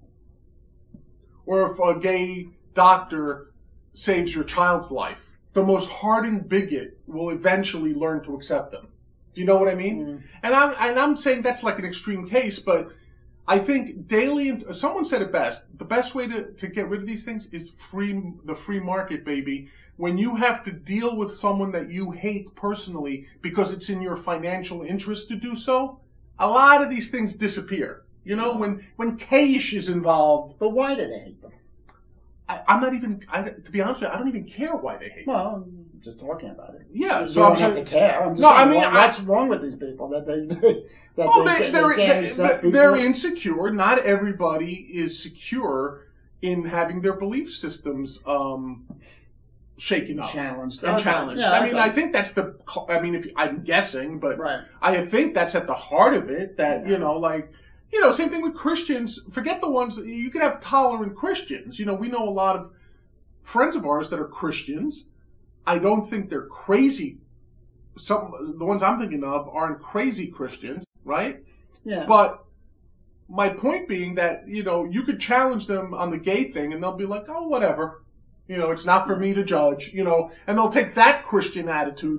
Or if a gay doctor saves your child's life. The most hardened bigot will eventually learn to accept them. Do you know what I mean? Mm. And I'm and I'm saying that's like an extreme case, but I think daily, someone said it best, the best way to, to get rid of these things is free, the free market, baby. When you have to deal with someone that you hate personally because it's in your financial interest to do so, a lot of these things disappear. You know, when, when cash is involved. But why do they hate them? I, I'm not even, I, to be honest with you, I don't even care why they hate them. Well, I'm just talking about it. Yeah, You so don't I'm have saying, to care. I'm just No, I saying, mean, what- I- what's wrong with these people that they, that oh, they, they, they, they're, they can't they, accept they're people? insecure. Not everybody is secure in having their belief systems um, shaken up Challenged. and Okay. challenged. Yeah, I mean, okay. I think that's the. I mean, if I'm guessing, but Right. I think that's at the heart of it. That Yeah. you know, like you know, same thing with Christians. Forget the ones you could have tolerant Christians. You know, we know a lot of friends of ours that are Christians. I don't think they're crazy. Some the ones I'm thinking of aren't crazy Christians, right? Yeah. But my point being that, you know, you could challenge them on the gay thing and they'll be like, oh, whatever. You know, it's not for me to judge, you know, and they'll take that Christian attitude.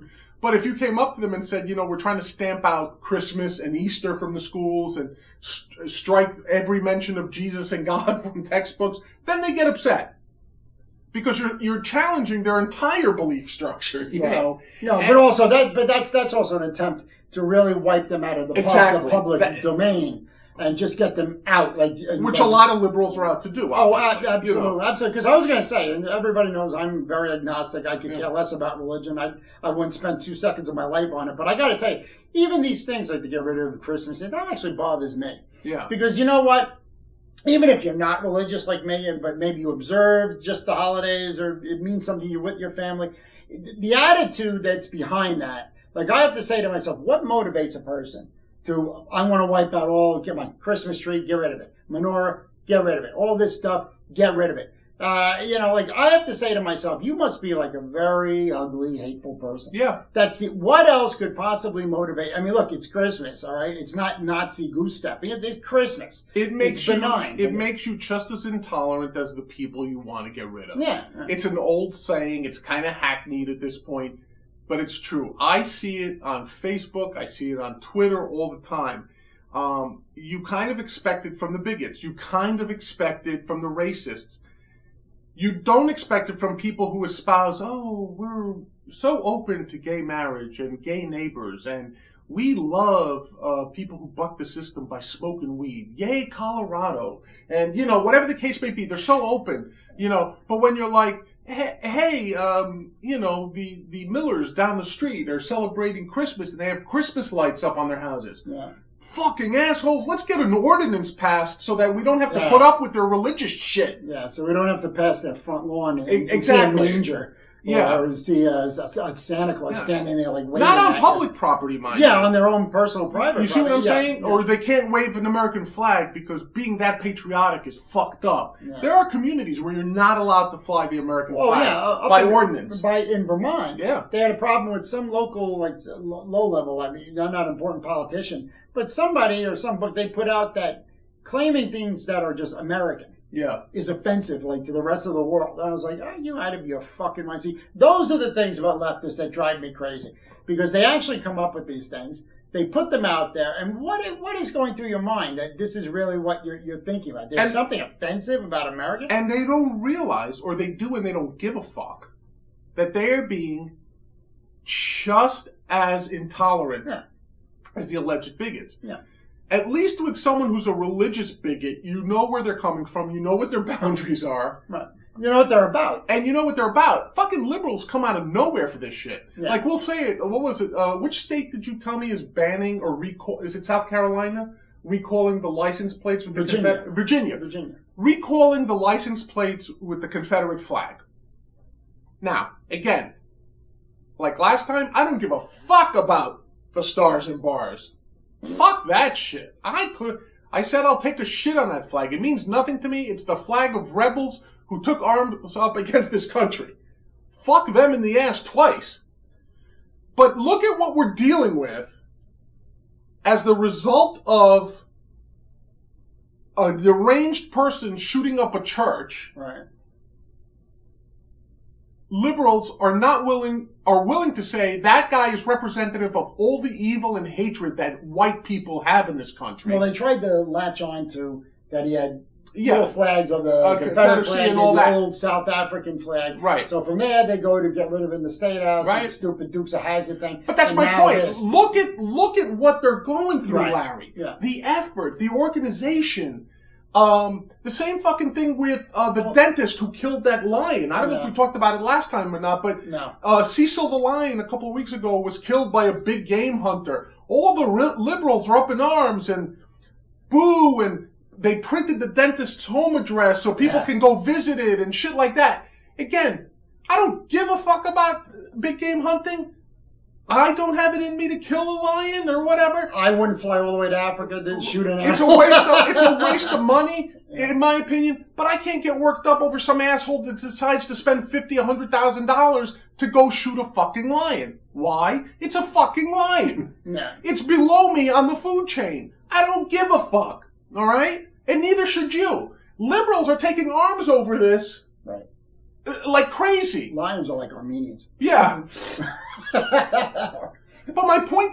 But if you came up to them and said, you know, we're trying to stamp out Christmas and Easter from the schools and st- strike every mention of Jesus and God from textbooks, then they get upset. Because you're you're challenging their entire belief structure, you right. know. No, and, but also that, but that's that's also an attempt to really wipe them out of the, exactly. pub, the public that, domain and just get them out, like which like, a lot of liberals are out to do. Oh, absolutely, you know. absolutely. Because I was going to say, and everybody knows I'm very agnostic. I could yeah. care less about religion. I I wouldn't spend two seconds of my life on it. But I got to tell you, even these things like to get rid of Christmas, that actually bothers me. Yeah. Because you know what? Even if you're not religious like me, but maybe you observe just the holidays or it means something you're with your family, the attitude that's behind that, like I have to say to myself, what motivates a person to, I want to wipe out all, get my Christmas tree, get rid of it. Menorah, get rid of it. All this stuff, get rid of it. Uh, you know, like I have to say to myself, you must be like a very ugly, hateful person. Yeah. That's the, what else could possibly motivate? I mean, look, it's Christmas, all right? It's not Nazi goose stepping. It's Christmas. It makes it's you, benign. It makes you just as intolerant as the people you want to get rid of. Yeah. It's an old saying. It's kind of hackneyed at this point, but it's true. I see it on Facebook. I see it on Twitter all the time. Um, you kind of expect it from the bigots. You kind of expect it from the racists. You don't expect it from people who espouse, oh, we're so open to gay marriage and gay neighbors, and we love uh, people who buck the system by smoking weed. Yay, Colorado. And, you know, whatever the case may be, they're so open, you know. But when you're like, hey, hey um, you know, the, the Millers down the street are celebrating Christmas, and they have Christmas lights up on their houses. Yeah. Fucking assholes, let's get an ordinance passed so that we don't have to yeah. put up with their religious shit. Yeah, so we don't have to pass their front lawn and, and exactly. see a manger. Yeah. Or see a, a Santa Claus yeah. standing there like waving. Not on at public you. property, mind Yeah, you. on their own personal private You see property. what I'm yeah. saying? Yeah. Or they can't wave an American flag because being that patriotic is fucked up. Yeah. There are communities where you're not allowed to fly the American Oh, flag yeah, up by in, ordinance. By in Vermont, Yeah. they had a problem with some local, like low level. I mean, I'm not an important politician, but somebody or some book they put out that claiming things that are just American. Yeah. Is offensive, like, to the rest of the world. And I was like, oh, you out of your fucking mind. See, those are the things about leftists that drive me crazy. Because they actually come up with these things. They put them out there. And what is, what is going through your mind that this is really what you're, you're thinking about? There's And- something offensive about America? And they don't realize, or they do and they don't give a fuck, that they're being just as intolerant Yeah. as the alleged bigots. Yeah. At least with someone who's a religious bigot, you know where they're coming from, you know what their boundaries are, Right. You know what they're about. and you know what they're about. Fucking liberals come out of nowhere for this shit. Yeah. Like, we'll say it, what was it, uh, which state did you tell me is banning or recall, is it South Carolina? Recalling the license plates with the Virginia. Confed- Virginia. Virginia. Recalling the license plates with the Confederate flag. Now, again, like last time, I don't give a fuck about the stars and bars. Fuck that shit. I could. I said I'll take a shit on that flag. It means nothing to me. It's the flag of rebels who took arms up against this country. Fuck them in the ass twice. But look at what we're dealing with as the result of a deranged person shooting up a church. Right. Liberals are not willing, are willing to say that guy is representative of all the evil and hatred that white people have in this country. Well, they tried to latch on to that he had yeah, little flags of the Uh, Confederate Confederacy flag and all the that. old South African flag. right. So from there, they go to get rid of it in the State House, Right. that stupid Dukes of Hazzard thing. But that's and my now point. this. Look at look at what they're going through, Right. Larry. Yeah. The effort, the organization. Um, the same fucking thing with uh, the Well- dentist who killed that lion. I don't know Yeah. if we talked about it last time or not, but No. uh, Cecil the lion a couple of weeks ago was killed by a big game hunter. All the ri- liberals are up in arms and boo, and they printed the dentist's home address so people Yeah. can go visit it and shit like that. Again, I don't give a fuck about big game hunting. I don't have it in me to kill a lion or whatever. I wouldn't fly all the way to Africa to shoot an It's a animal. waste of, it's a waste of money, Yeah. in my opinion, but I can't get worked up over some asshole that decides to spend fifty, a hundred thousand dollars to go shoot a fucking lion. Why? It's a fucking lion. Yeah. It's below me on the food chain. I don't give a fuck. All right? And neither should you. Liberals are taking arms over this Right. uh, like crazy. Lions are like Armenians. Yeah.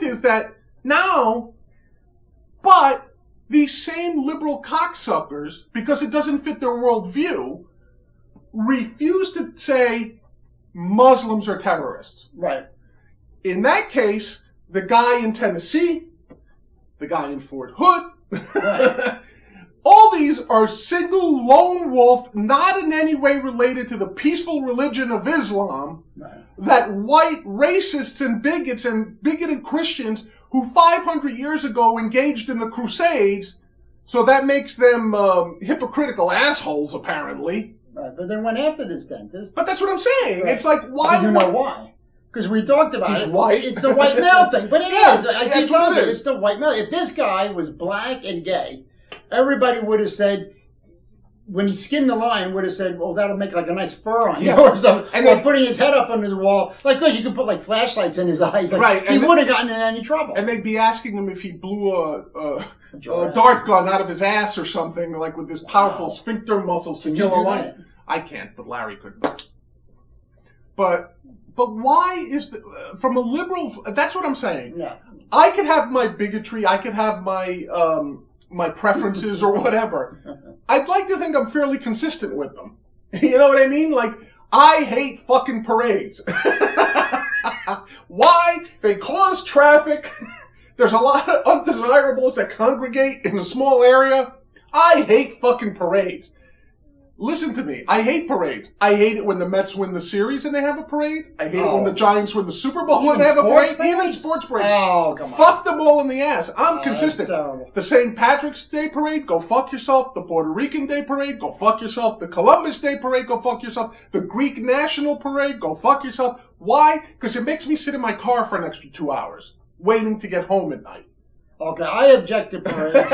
is that now, but these same liberal cocksuckers, because it doesn't fit their worldview, refuse to say Muslims are terrorists. Right. In that case, the guy in Tennessee, the guy in Fort Hood, Right. all these are single lone wolf, not in any way related to the peaceful religion of Islam, Right. that white racists and bigots and bigoted Christians who five hundred years ago engaged in the Crusades, so that makes them um, hypocritical assholes, apparently. Right. But then went after this dentist. But that's what I'm saying. Right. It's like, why? Do you know why? Because we talked about He's it. white. It's the white male thing. But it Yeah, is. I that's keep what it telling you, is. It's the white male. If this guy was black and gay, everybody would have said, when he skinned the lion, would have said, well, that'll make like a nice fur on you Yeah. or something. And or then- putting his head up under the wall. Like, good, you could put like flashlights in his eyes. Like, Right, he and would have gotten in any trouble. And they'd be asking him if he blew a, a, Giraffe. a dart gun out of his ass or something, like with his powerful Wow. sphincter muscles to Can you kill a do lion. that? I can't, but Larry could. But, but why is the, uh, from a liberal? That's what I'm saying. Yeah. I could have my bigotry. I could have my um, my preferences or whatever. I'd like to think I'm fairly consistent with them. You know what I mean? Like, I hate fucking parades. Why? They cause traffic. There's a lot of undesirables that congregate in a small area. I hate fucking parades. Listen to me. I hate parades. I hate it when the Mets win the series and they have a parade. I hate it when the Giants win the Super Bowl Even and they have a sports parade. Even parades? sports parades. Oh, come on. Fuck them all in the ass. I'm Oh, consistent. that's terrible. The Saint Patrick's Day parade, go fuck yourself. The Puerto Rican Day parade, go fuck yourself. The Columbus Day parade, go fuck yourself. The Greek National Parade, go fuck yourself. Why? Because it makes me sit in my car for an extra two hours, waiting to get home at night. Okay, I object to parades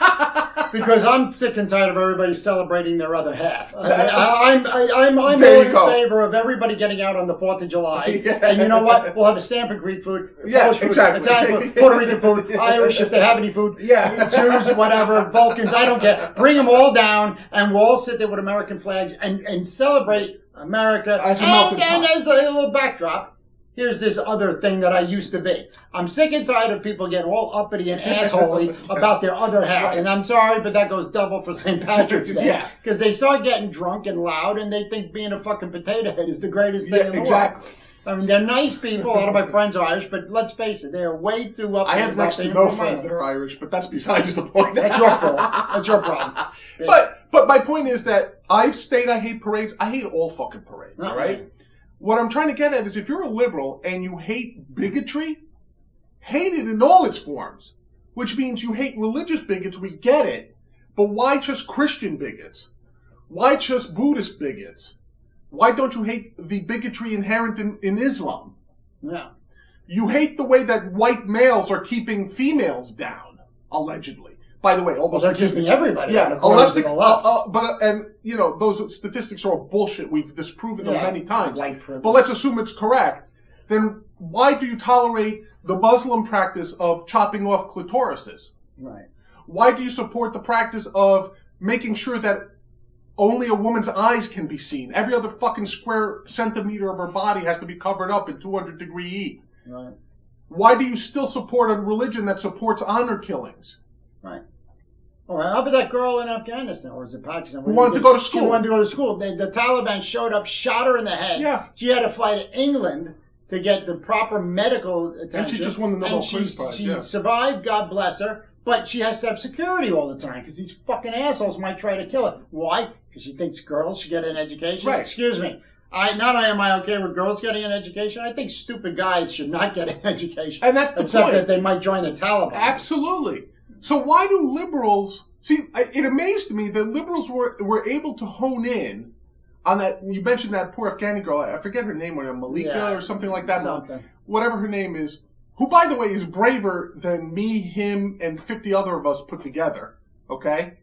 because I'm sick and tired of everybody celebrating their other half. I, I, I'm I, I'm I'm There all you in go. favor of everybody getting out on the Fourth of July. Yeah. And you know what? We'll have a Stanford Greek food, Yeah, Polish food, exactly. Italian food, Puerto Rican food, Irish if they have any food, Yeah. Jews, whatever, Balkans. I don't care. Bring them all down, and we'll all sit there with American flags and and celebrate America. As a and, melting and pot. as a little backdrop. Here's this other thing that I used to be. I'm sick and tired of people getting all uppity and assholey about their other half. Right. And I'm sorry, but that goes double for Saint Patrick's Day. Yeah. Because they start getting drunk and loud and they think being a fucking potato head is the greatest thing Yeah, in the exactly. world. I mean, they're nice people. A lot of my friends are Irish, but let's face it, they're way too uppity. I have about next to being no from friends that Ireland. are Irish, but that's besides the point. That's your fault. That's your problem. But but my point is that I've stated I hate parades. I hate all fucking parades, Not all right? really. What I'm trying to get at is if you're a liberal and you hate bigotry, hate it in all its forms, which means you hate religious bigots, we get it, but why just Christian bigots? Why just Buddhist bigots? Why don't you hate the bigotry inherent in, in Islam? Yeah. You hate the way that white males are keeping females down, allegedly. By the way, all Well, those they're keeping everybody yeah, on according unless to the, the uh, left. uh, but and you know those statistics are all bullshit. We've disproven them Yeah, many times. white privilege. But let's assume it's correct. Then why do you tolerate the Muslim practice of chopping off clitorises? Right. Why do you support the practice of making sure that only a woman's eyes can be seen? Every other fucking square centimeter of her body has to be covered up in two hundred degree heat. Right. Why do you still support a religion that supports honor killings? Right. All right. How about that girl in Afghanistan, or was it Pakistan? Who wanted to go to She school. wanted to go to school. The, the Taliban showed up, shot her in the head. Yeah. She had to fly to England to get the proper medical attention. And she just won the Nobel And she, Peace Prize, She yeah. survived, God bless her, but she has to have security all the time because these fucking assholes might try to kill her. Why? Because she thinks girls should get an education. Right. Excuse me. I not only am I okay with girls getting an education, I think stupid guys should not get an education. And that's the except point. that they might join the Taliban. Absolutely. So why do liberals see? It amazed me that liberals were were able to hone in on that. You mentioned that poor Afghani girl. I forget her name, or Malika Yeah, or something like that. something. Whatever her name is. Who, by the way, is braver than me, him, and fifty other of us put together. Okay.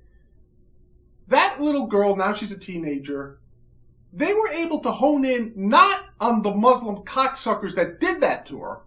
That little girl, now she's a teenager. They were able to hone in not on the Muslim cocksuckers that did that to her,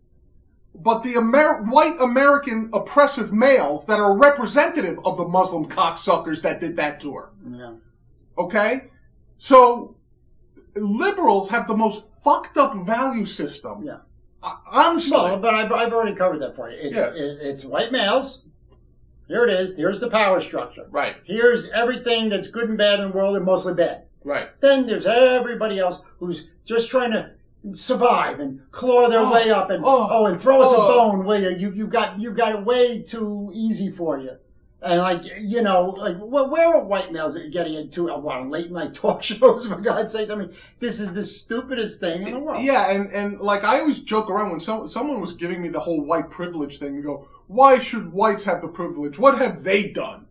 but the Amer- white American oppressive males that are representative of the Muslim cocksuckers that did that to her. Yeah. Okay? So, liberals have the most fucked up value system Yeah. uh, honestly. Well, but I've, I've already covered that for you. It's, Yeah. it, it's white males. Here it is. Here's the power structure. Right, Here's everything that's good and bad in the world and mostly bad. right. Then there's everybody else who's just trying to survive and claw their Oh, way up and oh, oh, and throw us oh. a bone, will you? You you got you got it way too easy for you. And like you know, like where, where are white males getting into uh, what, late night talk shows? For God's sake, I mean, this is the stupidest thing in the world. Yeah, and, and like I always joke around when some, someone was giving me the whole white privilege thing. You go, why should whites have the privilege? What have they done?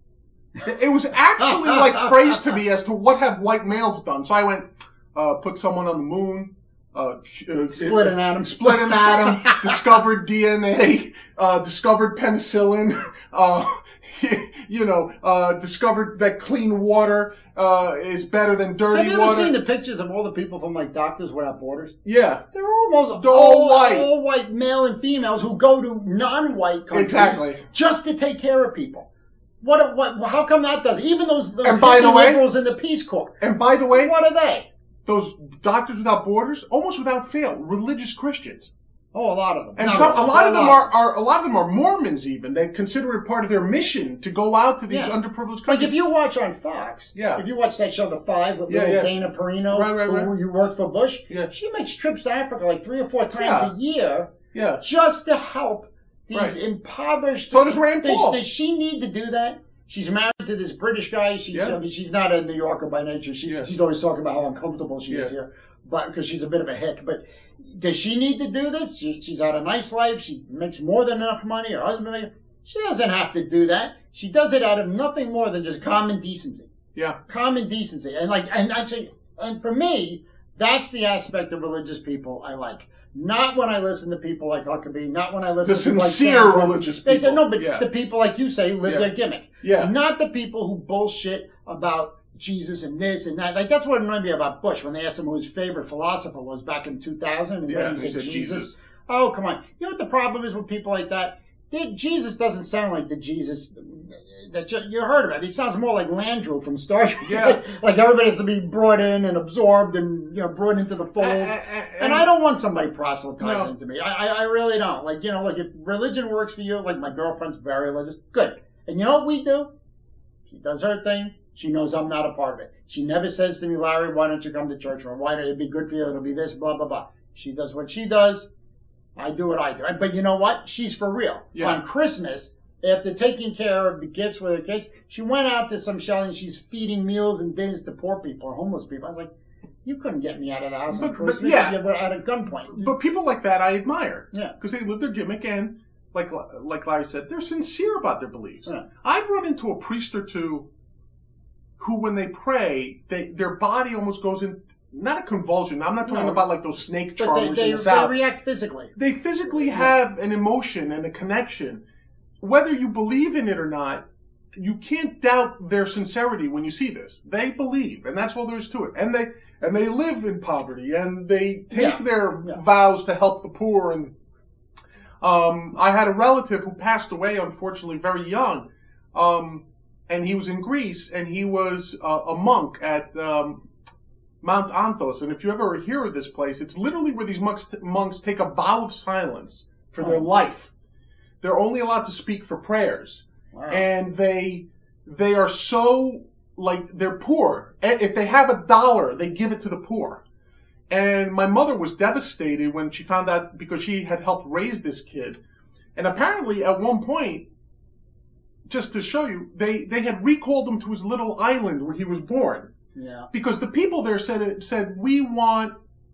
It was actually like phrased to me as to what have white males done. So I went, uh, put someone on the moon. Uh, uh, Split an atom. Split an atom. Discovered D N A. Uh, discovered penicillin. Uh, you know, uh, discovered that clean water uh, is better than dirty Have you ever water. seen the pictures of all the people from like Doctors Without Borders? Yeah. They're almost They're all white. all white male and females who go to non-white countries Exactly. just to take care of people. What? What? How come that does? Even those, those And by the hippie way- liberals in the Peace Corps. And by the way, What are they? those Doctors Without Borders, almost without fail, religious Christians. Oh, a lot of them. And Not some, a all, lot but of them are, are a lot of them are Mormons even. They consider it part of their mission to go out to these Yeah. underprivileged countries. Like if you watch on Fox, Yeah. if you watch that show, The Five, with Yeah, little yeah. Dana Perino, Right, right, who right. you worked for Bush, Yeah. she makes trips to Africa like three or four times Yeah. a year Yeah. just to help these Right. impoverished. So does Rand does, Paul. does she need to do that? She's married to this British guy. She, Yeah. I mean, she's not a New Yorker by nature. She, Yeah. She's always talking about how uncomfortable she is Yeah. here, but because she's a bit of a hick. But does she need to do this? She, she's had a nice life. She makes more than enough money. Her husband makes. She doesn't have to do that. She does it out of nothing more than just common decency. Yeah. Common decency, and like, and actually, and for me, that's the aspect of religious people I like. Not when I listen to people like Huckabee. Not when I listen The to people like sincere Sam Trump. religious They people. said no, but Yeah. the people like you say live Yeah. their gimmick. Yeah. Not the people who bullshit about Jesus and this and that. Like that's what annoyed me about Bush when they asked him who his favorite philosopher was back in two thousand, and Yeah, then and he he said, said Jesus. Jesus. Oh, come on. You know what the problem is with people like that? They- Jesus doesn't sound like the Jesus that you, you heard about. He sounds more like Landrew from Star Trek. Yeah. Like everybody has to be brought in and absorbed and you know brought into the fold. And, And I don't want somebody proselytizing No. to me. I, I, I really don't. Like, you know, like if religion works for you, like my girlfriend's very religious, good. And you know what we do? She does her thing. She knows I'm not a part of it. She never says to me, Larry, why don't you come to church? Or why don't it be good for you? It'll be this, blah, blah, blah. She does what she does. I do what I do. But you know what? She's for real. Yeah. On Christmas, after taking care of the gifts with her kids, she went out to some shelter and she's feeding meals and dinners to poor people or homeless people. I was like, you couldn't get me out of the house on But- but Christmas. yeah. You were at a gunpoint. But people like that I admire. Yeah. Because they live their gimmick and, like like Larry said, they're sincere about their beliefs. Yeah. I've run into a priest or two who, when they pray, they their body almost goes in, not a convulsion. I'm not talking No. about like those snake But they, charmers they, in the they South. react physically. They physically Yeah. have an emotion and a connection. Whether you believe in it or not, you can't doubt their sincerity when you see this. They believe, and that's all there is to it. And they and they live in poverty, and they take Yeah. their Yeah. vows to help the poor. And um, I had a relative who passed away, unfortunately, very young, um, and he was in Greece, and he was uh, a monk at um, Mount Anthos. And if you ever hear of this place, it's literally where these monks, monks take a vow of silence for their Oh. life. They're only allowed to speak for prayers. Wow. And they they are so, like, they're poor. And if they have a dollar, they give it to the poor. And my mother was devastated when she found out, because she had helped raise this kid. And apparently at one point, just to show you, they, they had recalled him to his little island where he was born. yeah. Because the people there said, said we want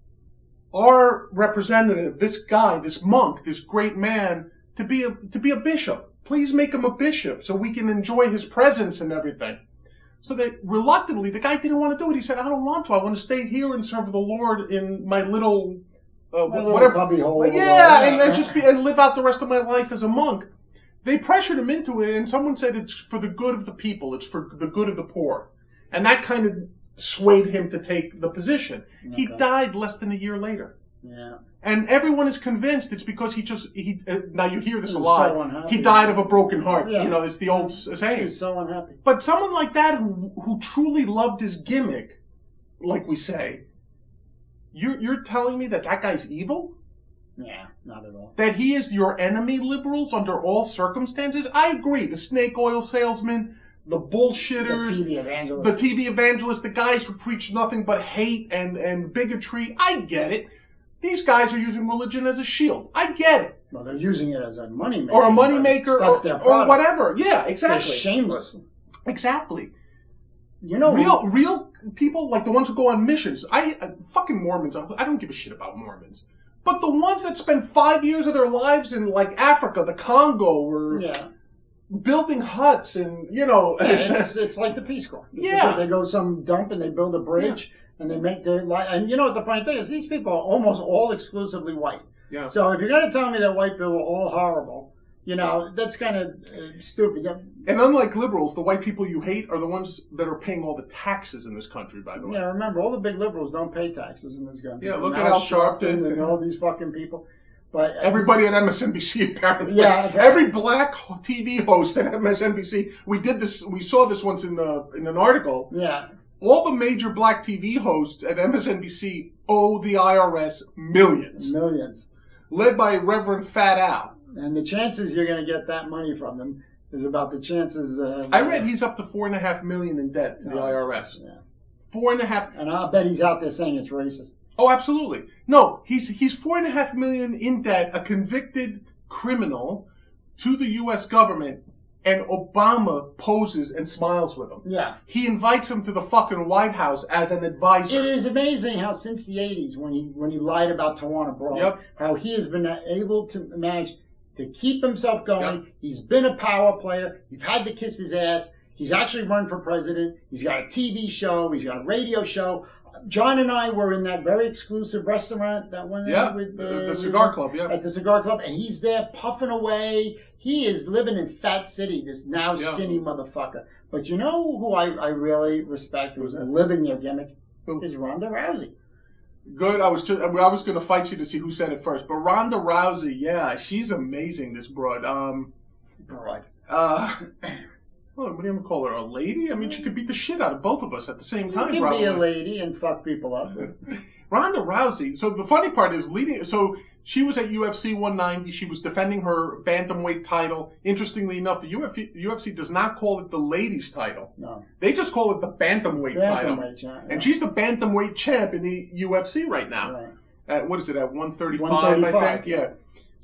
our representative, this guy, this monk, this great man, to be a, to be a bishop. Please make him a bishop so we can enjoy his presence and everything. So they reluctantly, the guy didn't want to do it. He said, I don't want to. I want to stay here and serve the Lord in my little, uh, My little whatever. cubby hole. Yeah, and, and just be, and live out the rest of my life as a monk. They pressured him into it, and someone said it's for the good of the people. It's for the good of the poor. And that kind of swayed him to take the position. He Okay. died less than a year later. Yeah. And everyone is convinced it's because he just, he. Uh, now you hear this He a was lot. so unhappy. He died of a broken heart. Yeah. You know, it's the old s- He saying. was so unhappy. But someone like that who, who truly loved his gimmick, like we say, you're, you're telling me that that guy's evil? Yeah, not at all. That he is your enemy, liberals, under all circumstances? I agree. The snake oil salesman, the bullshitters, The T V evangelist. the T V evangelists, the guys who preach nothing but hate and, and bigotry. I get it. These guys are using religion as a shield. I get it. Well, they're using it as a money maker. Or a money maker, That's or, their or product. whatever. Yeah, They're exactly. shameless. Exactly. You know, Real, real people, like the ones who go on missions. I uh, fucking Mormons. I I don't give a shit about Mormons. But the ones that spend five years of their lives in like Africa, the Congo, or yeah. building huts, and you know, Yeah, it's it's like the Peace Corps. Yeah. They go some dump and they build a bridge and they make their life. And you know what the funny thing is? These people are almost all exclusively white. yeah. So if you're going to tell me that white people are all horrible, you know, that's kind of uh, stupid. Yeah, And unlike liberals, the white people you hate are the ones that are paying all the taxes in this country. By the way, Yeah, remember, all the big liberals don't pay taxes in this country. Yeah, look And at Al Sharpton. and all these fucking people. But uh, everybody at M S N B C apparently. Yeah, okay. Every black T V host at M S N B C. We did this. We saw this once in the in an article. Yeah. All the major black T V hosts at M S N B C owe the I R S millions, Millions. led by Reverend Fat Al. And the chances you're going to get that money from them is about the chances. Uh, I read he's up to four and a half million in debt to the Oh, I R S. Yeah. Four and a half. And I'll bet he's out there saying it's racist. Oh, absolutely. No, he's he's four and a half million in debt, a convicted criminal to the U S government, and Obama poses and smiles with him. Yeah. He invites him to the fucking White House as an advisor. It is amazing how since the eighties, when he when he lied about Tawana Braun, Yep. how he has been able to manage to keep himself going. Yep. He's been a power player. You've had to kiss his ass. He's actually run for president. He's got a T V show. He's got a radio show. John and I were in that very exclusive restaurant that one Yeah, with the, uh, the with- cigar club, yeah. at the cigar club, and he's there puffing away. He is living in Fat City, this now Yeah. skinny motherfucker. But you know who I, I really respect, who's Who's that? living their gimmick, Who? is Ronda Rousey. Good. I was just, I was going to fight you to see who said it first, but Ronda Rousey, yeah, she's amazing. This broad. Um, Broad. uh, well, what do you want to call her? A lady? I mean, she could beat the shit out of both of us at the same You time. can probably. be a lady and fuck people up. Ronda Rousey. So the funny part is leading. So she was at U F C one ninety. She was defending her bantamweight title. Interestingly enough, the U F C, U F C does not call it the ladies' title. No. They just call it the bantamweight title. Bantamweight, yeah, yeah. And she's the bantamweight champ in the U F C right now. Right. At what is it? At one thirty-five, one I thirty-five. think. Yeah.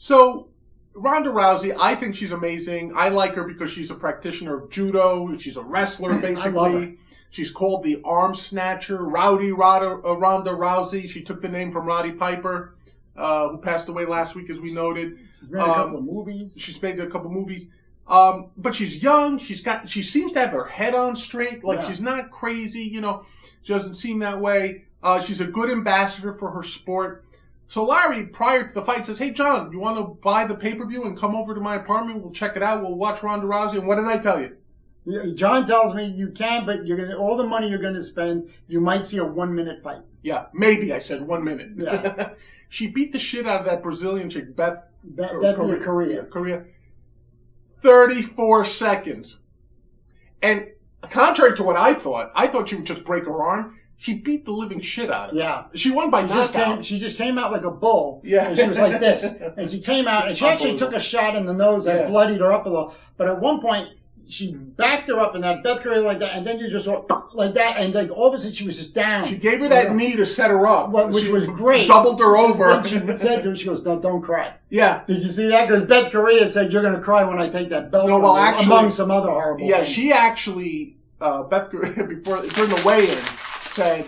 So Ronda Rousey, I think she's amazing. I like her because she's a practitioner of judo. She's a wrestler, basically. love her. She's called the arm snatcher, Rowdy Ronda, uh, Ronda Rousey. She took the name from Roddy Piper, uh, who passed away last week, as we noted. She's made a Um, couple of movies. She's made a couple movies. Um, but she's young. She's got. She seems to have her head on straight. Like Yeah. she's not crazy. You know, she doesn't seem that way. Uh, she's a good ambassador for her sport. So Larry, prior to the fight, says, "Hey John, you want to buy the pay per view and come over to my apartment? We'll check it out. We'll watch Ronda Rousey." And what did I tell you? Yeah, John tells me you can, but you're gonna all the money you're gonna spend, you might see a one minute fight. Yeah, maybe I said one minute. Yeah. She beat the shit out of that Brazilian chick, Beth. That Or that'd be a Korea. Korea. thirty-four seconds. And contrary to what I thought, I thought she would just break her arm. She beat the living shit out of her. Yeah. She won by She just, came, knockout. she just came out like a bull. Yeah. And she was like this. And she came out, and she actually took a shot in the nose that Yeah. bloodied her up a little. But at one point, she backed her up in that Beth Korea like that, and then you just went like that, and like all of a sudden she was just down. She gave her that Yeah. knee to set her up. What- which She was great. Doubled her over. Then she said to her, she goes, "No, don't cry." Yeah. Did you see that? Because Beth Korea said, "You're going to cry when I take that belt." No, from well, you," actually- among some other horrible Yeah, things. she actually, uh, Beth, before, during the weigh-in, said,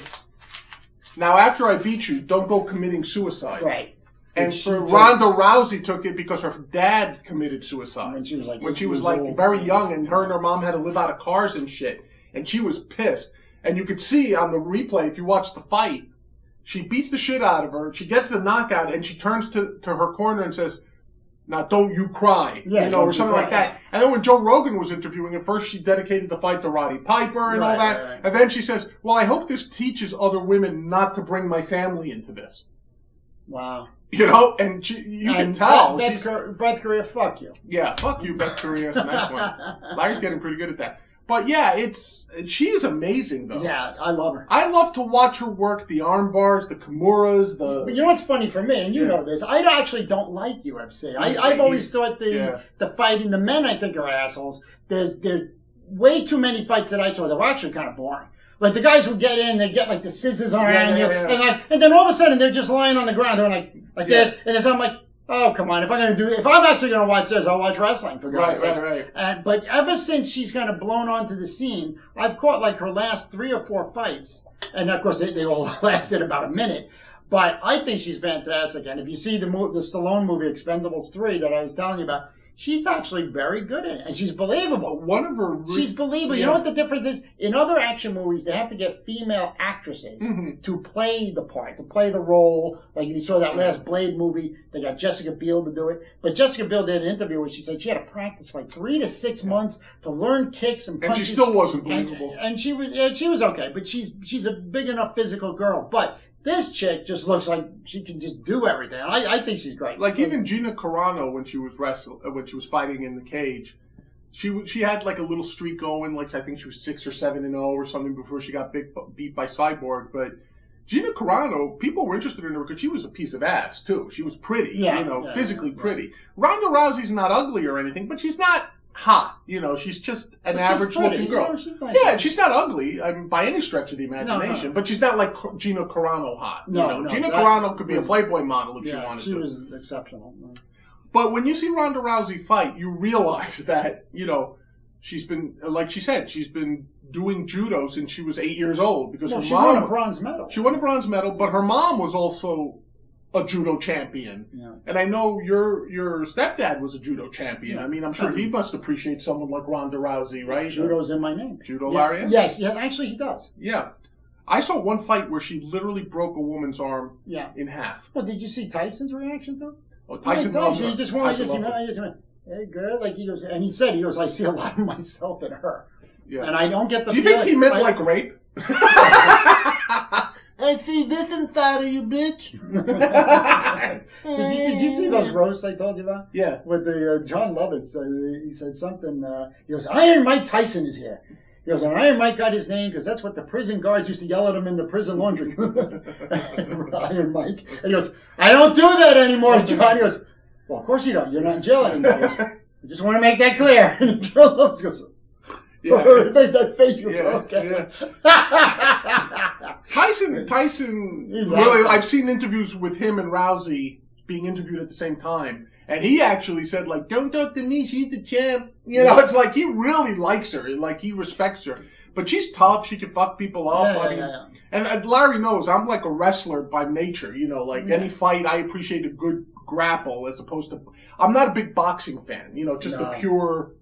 "Now after I beat you, don't go committing suicide." Right. And She for took- Ronda Rousey took it because her dad committed suicide. When she was like when eight she was years like old. very young, and her and her mom had to live out of cars and shit, and she was pissed. And you could see on the replay, if you watch the fight, she beats the shit out of her. She gets the knockout, and she turns to, to her corner and says, "Now don't you cry," Yeah, you know, don't or you something cry. like that. And then when Joe Rogan was interviewing her, first she dedicated the fight to Roddy Piper and all Right, that, right, right. and then she says, "Well, I hope this teaches other women not to bring my family into this." Wow. You know, and she, you can And tell. Beth, she's- Beth, Beth Korea, fuck you. Yeah, fuck you, Beth Korea. Nice one. Larry's getting pretty good at that. But yeah, it's she is amazing though. Yeah, I love her. I love to watch her work the arm bars, the kimuras, the. But you know what's funny for me, and you Yeah. know this, I actually don't like U F C. I, I've always thought the Yeah. the fighting, the men I think are assholes. There's there's way too many fights that I saw that were actually kind of boring. Like the guys who get in, they get like the scissors around Yeah, yeah, you, yeah. and like, and then all of a sudden they're just lying on the ground doing like like Yeah. this, and it's I'm like, oh come on, if I'm gonna do, if I'm actually gonna watch this, I'll watch wrestling for Right, God's sake. right, right. And but ever since she's kind of blown onto the scene, I've caught like her last three or four fights, and of course they, they all lasted about a minute. But I think she's fantastic, and if you see the move, the Stallone movie Expendables three that I was telling you about, she's actually very good in it, and she's believable. But one of her. Re- She's believable. You Yeah. know what the difference is? In other action movies, they have to get female actresses Mhm. to play the part, to play the role. Like you saw that last Blade movie, they got Jessica Biel to do it. But Jessica Biel did an interview where she said she had to practice for like three to six months to learn kicks and and punches. she still wasn't And, believable. and she was, yeah, she was okay, but she's she's a big enough physical girl. But this chick just looks like she can just do everything. I, I think she's great. Like even Gina Carano when she was wrestle uh, when she was fighting in the cage, she w- she had like a little streak going. Like I think she was six or seven and zero or something before she got big, beat by Cyborg. But Gina Carano, people were interested in her because she was a piece of ass too. She was pretty, Yeah, you know, yeah, physically yeah. pretty. Ronda Rousey's not ugly or anything, but she's not hot. You know, she's just an But she's average pretty, looking you girl. know, she's nice. Yeah, she's not ugly I mean, by any stretch of the imagination, no. but she's not like Gina Carano hot. No, you know? no, Gina that Carano could be a was- Playboy model if she Yeah, wanted she to. was exceptional. But when you see Ronda Rousey fight, you realize that, you know, she's been, like she said, she's been doing judo since she was eight years old because Well, her she mom. won a bronze medal. She won a bronze medal, but her mom was also a judo champion. Yeah. And I know your your stepdad was a judo champion. Yeah. I mean, I'm sure he must appreciate someone like Ronda Rousey, right? Judo's in my name. Judo Yeah, lariat? Yes, yeah, actually he does. Yeah. I saw one fight where she literally broke a woman's arm Yeah. in half. Well, did you see Tyson's reaction though? Oh, Tyson yeah, loves Tyson, her. he just wanted Tyson to see, loves her. he just went, hey girl, like he goes, and he said, he goes, I see a lot of myself in her. Yeah. And I don't get the Do you think he meant I- like rape? I see this inside of you, bitch. Did you, did you see those roasts I told you about? Yeah. With the uh, John Lovitz, uh, he said something. Uh, he goes, "Iron Mike Tyson is here." He goes, "And Iron Mike got his name because that's what the prison guards used to yell at him in the prison laundry." Iron Mike. And he goes, "I don't do that anymore, John." He goes, "Well, of course you don't. You're not in jail anymore." He goes, "I just want to make that clear." And John Lovitz goes, Yeah. "He made that face." He goes, Yeah, okay. Tyson, Tyson, He's really, awesome. I've seen interviews with him and Rousey being interviewed at the same time. And he actually said, like, don't talk to me, she's the champ. You know, it's like he really likes her. Like, he respects her. But she's tough. She can fuck people up. Yeah, yeah, I mean, yeah, yeah. And uh, Larry knows I'm like a wrestler by nature. You know, like Yeah. any fight, I appreciate a good grapple as opposed to. I'm not a big boxing fan. You know, just No. a pure.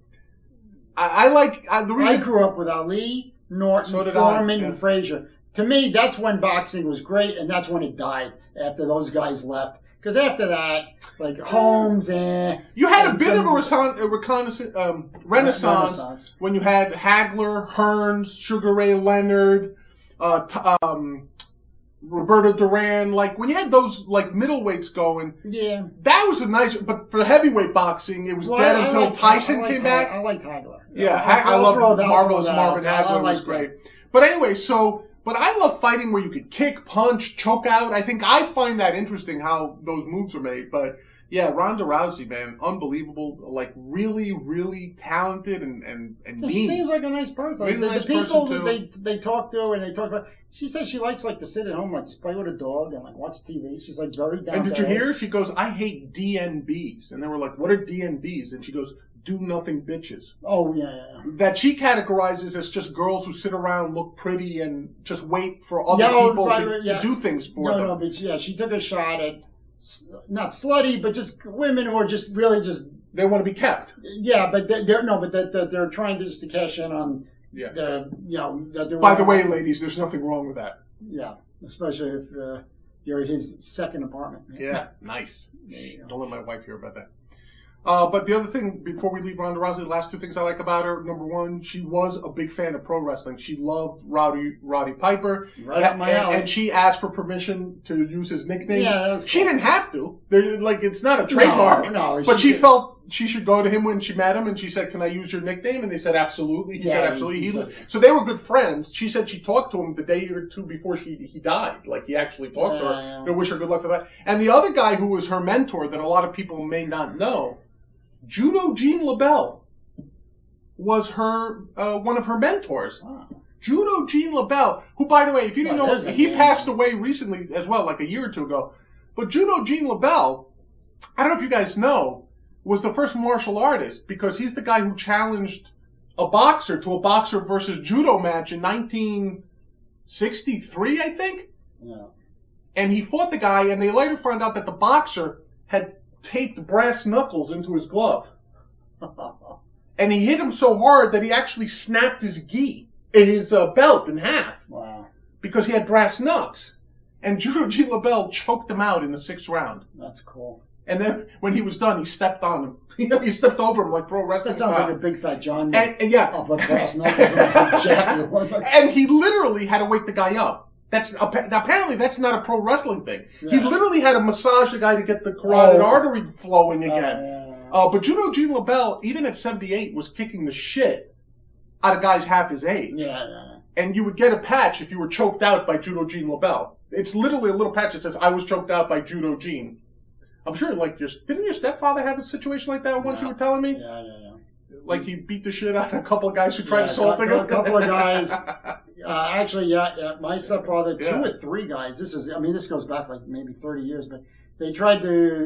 I, I like I, the reason. I grew up with Ali, Norton, So did I, Foreman, yeah. and Frazier. To me, that's when boxing was great, and that's when it died after those guys left. Because after that, like Holmes, eh. You had a and bit some- of a, reson- a reconnaissance, um, renaissance, Renaissance. when you had Hagler, Hearns, Sugar Ray Leonard, uh, t- um, Roberto Duran. Like when you had those like middleweights going, Yeah. that was a nice. But for heavyweight boxing, it was Well, dead I until like- Tyson I like came Ha- back. I like Hagler. Yeah, I'll- Ha- I I'll love throw that- I'll Marvelous throw that Marvin out. I Hagler was like great. that. But anyway, so. But I love fighting where you could kick, punch, choke out. I think I find that interesting how those moves are made. But yeah, Ronda Rousey, man, unbelievable. Like really, really talented and and and She mean. seems like a nice person. Really Like, the, nice the people person, that too. they they talk to and they talk about. She says she likes like to sit at home, like just play with a dog and like watch T V. She's like very down. And did to you earth. hear? She goes, "I hate D N Bs," and they were like, "What are D N Bs?" And she goes, "Do nothing bitches." Oh yeah, yeah, yeah. That she categorizes as just girls who sit around, look pretty, and just wait for other Yeah, oh, people right, to, right, yeah. to do things for No, them. no, but yeah, she took a shot at s- not slutty, but just women who are just really just They want to be kept. yeah, but they're, they're no, but they're, they're, they're trying to just to cash in on Yeah. the you know. that they're- By the way, ladies, there's nothing wrong with that. yeah, especially if uh, you're at his second apartment. Yeah, nice. There you go. Don't let my wife hear about that. Uh, but the other thing, before we leave Ronda Rousey, the last two things I like about her. Number one, she was a big fan of pro wrestling. She loved Roddy Roddy Piper. Right up my and, alley. and she asked for permission to use his nickname. Yeah, that was She cool. didn't have to. There, like, it's not a trademark. No, no, but she did. felt she should go to him when she met him, and she said, "Can I use your nickname?" And they said, "Absolutely." He Yeah, said, he- "Absolutely." he He, said- so they were good friends. She said she talked to him the day or two before she he died. Like he actually talked to her Yeah, yeah. to wish her good luck for that. And the other guy who was her mentor that a lot of people may not know, Judo Gene LaBelle, was her uh, one of her mentors. Wow. Judo Gene LaBelle, who, by the way, if you didn't Well, know, there's a he name. passed away recently as well, like a year or two ago. But Judo Gene LaBelle, I don't know if you guys know, was the first martial artist because he's the guy who challenged a boxer to a boxer versus judo match in nineteen sixty-three, I think. Yeah. And he fought the guy, and they later found out that the boxer had taped brass knuckles into his glove. And he hit him so hard that he actually snapped his gi, his uh, belt in half Wow. because he had brass knucks. And Judo Gene LaBelle choked him out in the sixth round. That's cool. And then when he was done, he stepped on him. You know, he stepped over him like pro wrestling That sounds style. like a big fat John. and, and yeah, Oh, but brass knuckles and jack you. and he literally had to wake the guy up. That's apparently that's not a pro wrestling thing. He Yeah. literally had to massage the guy to get the carotid Oh. artery flowing Oh, again. yeah, yeah. Uh, but Judo Gene LaBelle, even at seventy-eight, was kicking the shit out of guys half his age. Yeah, yeah. And you would get a patch if you were choked out by Judo Gene LaBelle. It's literally a little patch that says, "I was choked out by Judo Gene." I'm sure, like, your didn't your stepfather have a situation like that once Yeah. you were telling me? Yeah, yeah, yeah. Like he beat the shit out of a couple of guys who tried Yeah, assaulting a him? couple of guys. Uh, actually, yeah, yeah, my stepfather, two Yeah. or three guys. This is, I mean, this goes back like maybe thirty years, but they tried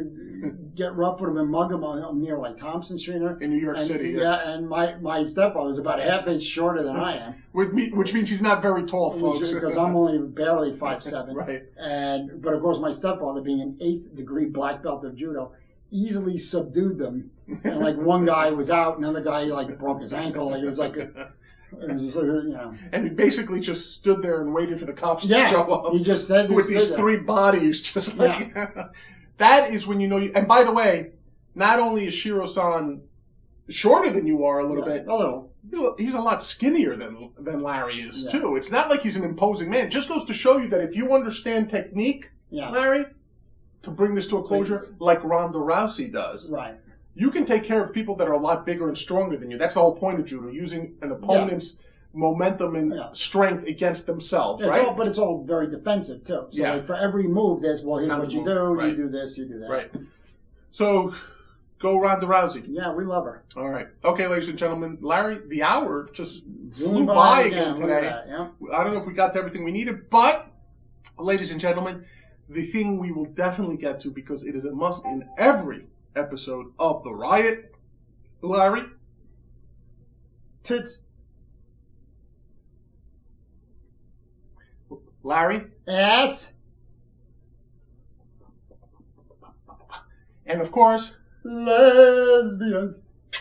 to get rough with him and mug him on, on near like Thompson Street. In New York and, City, yeah. yeah. and my my stepfather's about a half inch shorter than I am, Which, me- which means he's not very tall, folks. because I'm only barely five seven. Right. And but of course, my stepfather, being an eighth degree black belt of judo, easily subdued them. And like one guy was out, and another guy like broke his ankle. Like, it was like, a, it was just like, you know. And he basically just stood there and waited for the cops Yeah, to show up. he just said with this, these that. three bodies, just like that is when you know. You, and by the way, not only is Shiro-san shorter than you are a little Yeah, bit, a little. he's a, he's a lot skinnier than than Larry is Yeah. too. It's not like he's an imposing man. It just goes to show you that if you understand technique, Yeah, Larry, to bring this to a closure, like Ronda Rousey does, right. you can take care of people that are a lot bigger and stronger than you. That's the whole point of judo, using an opponent's momentum and Yeah. strength against themselves, It's right? all, but it's all very defensive too. So Yeah. like for every move, there's well, here's Kind what of you move, do. right. You do this. You do that. Right. So, go Ronda Rousey. Yeah, we love her. All right. Okay, ladies and gentlemen, Larry, the hour just flew Zoom by again Look at today. that, yeah. I don't know if we got to everything we needed, but, ladies and gentlemen, the thing we will definitely get to, because it is a must in every episode of The Riot, Larry, Tits. Larry, Ass. and of course, Lesbians.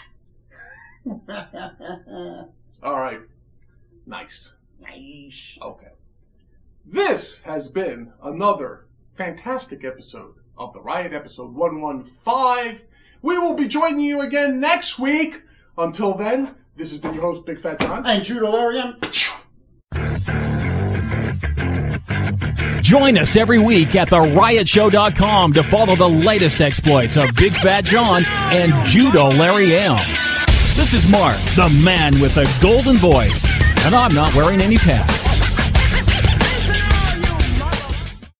all right, nice. Nice. Okay. This has been another fantastic episode of The Riot, episode one fifteen. We will be joining you again next week. Until then, this has been your host, Big Fat John. And Judo Larian. Join us every week at the riot show dot com to follow the latest exploits of Big Fat John and Judo Larry M. This is Mark, the man with the golden voice, and I'm not wearing any pads.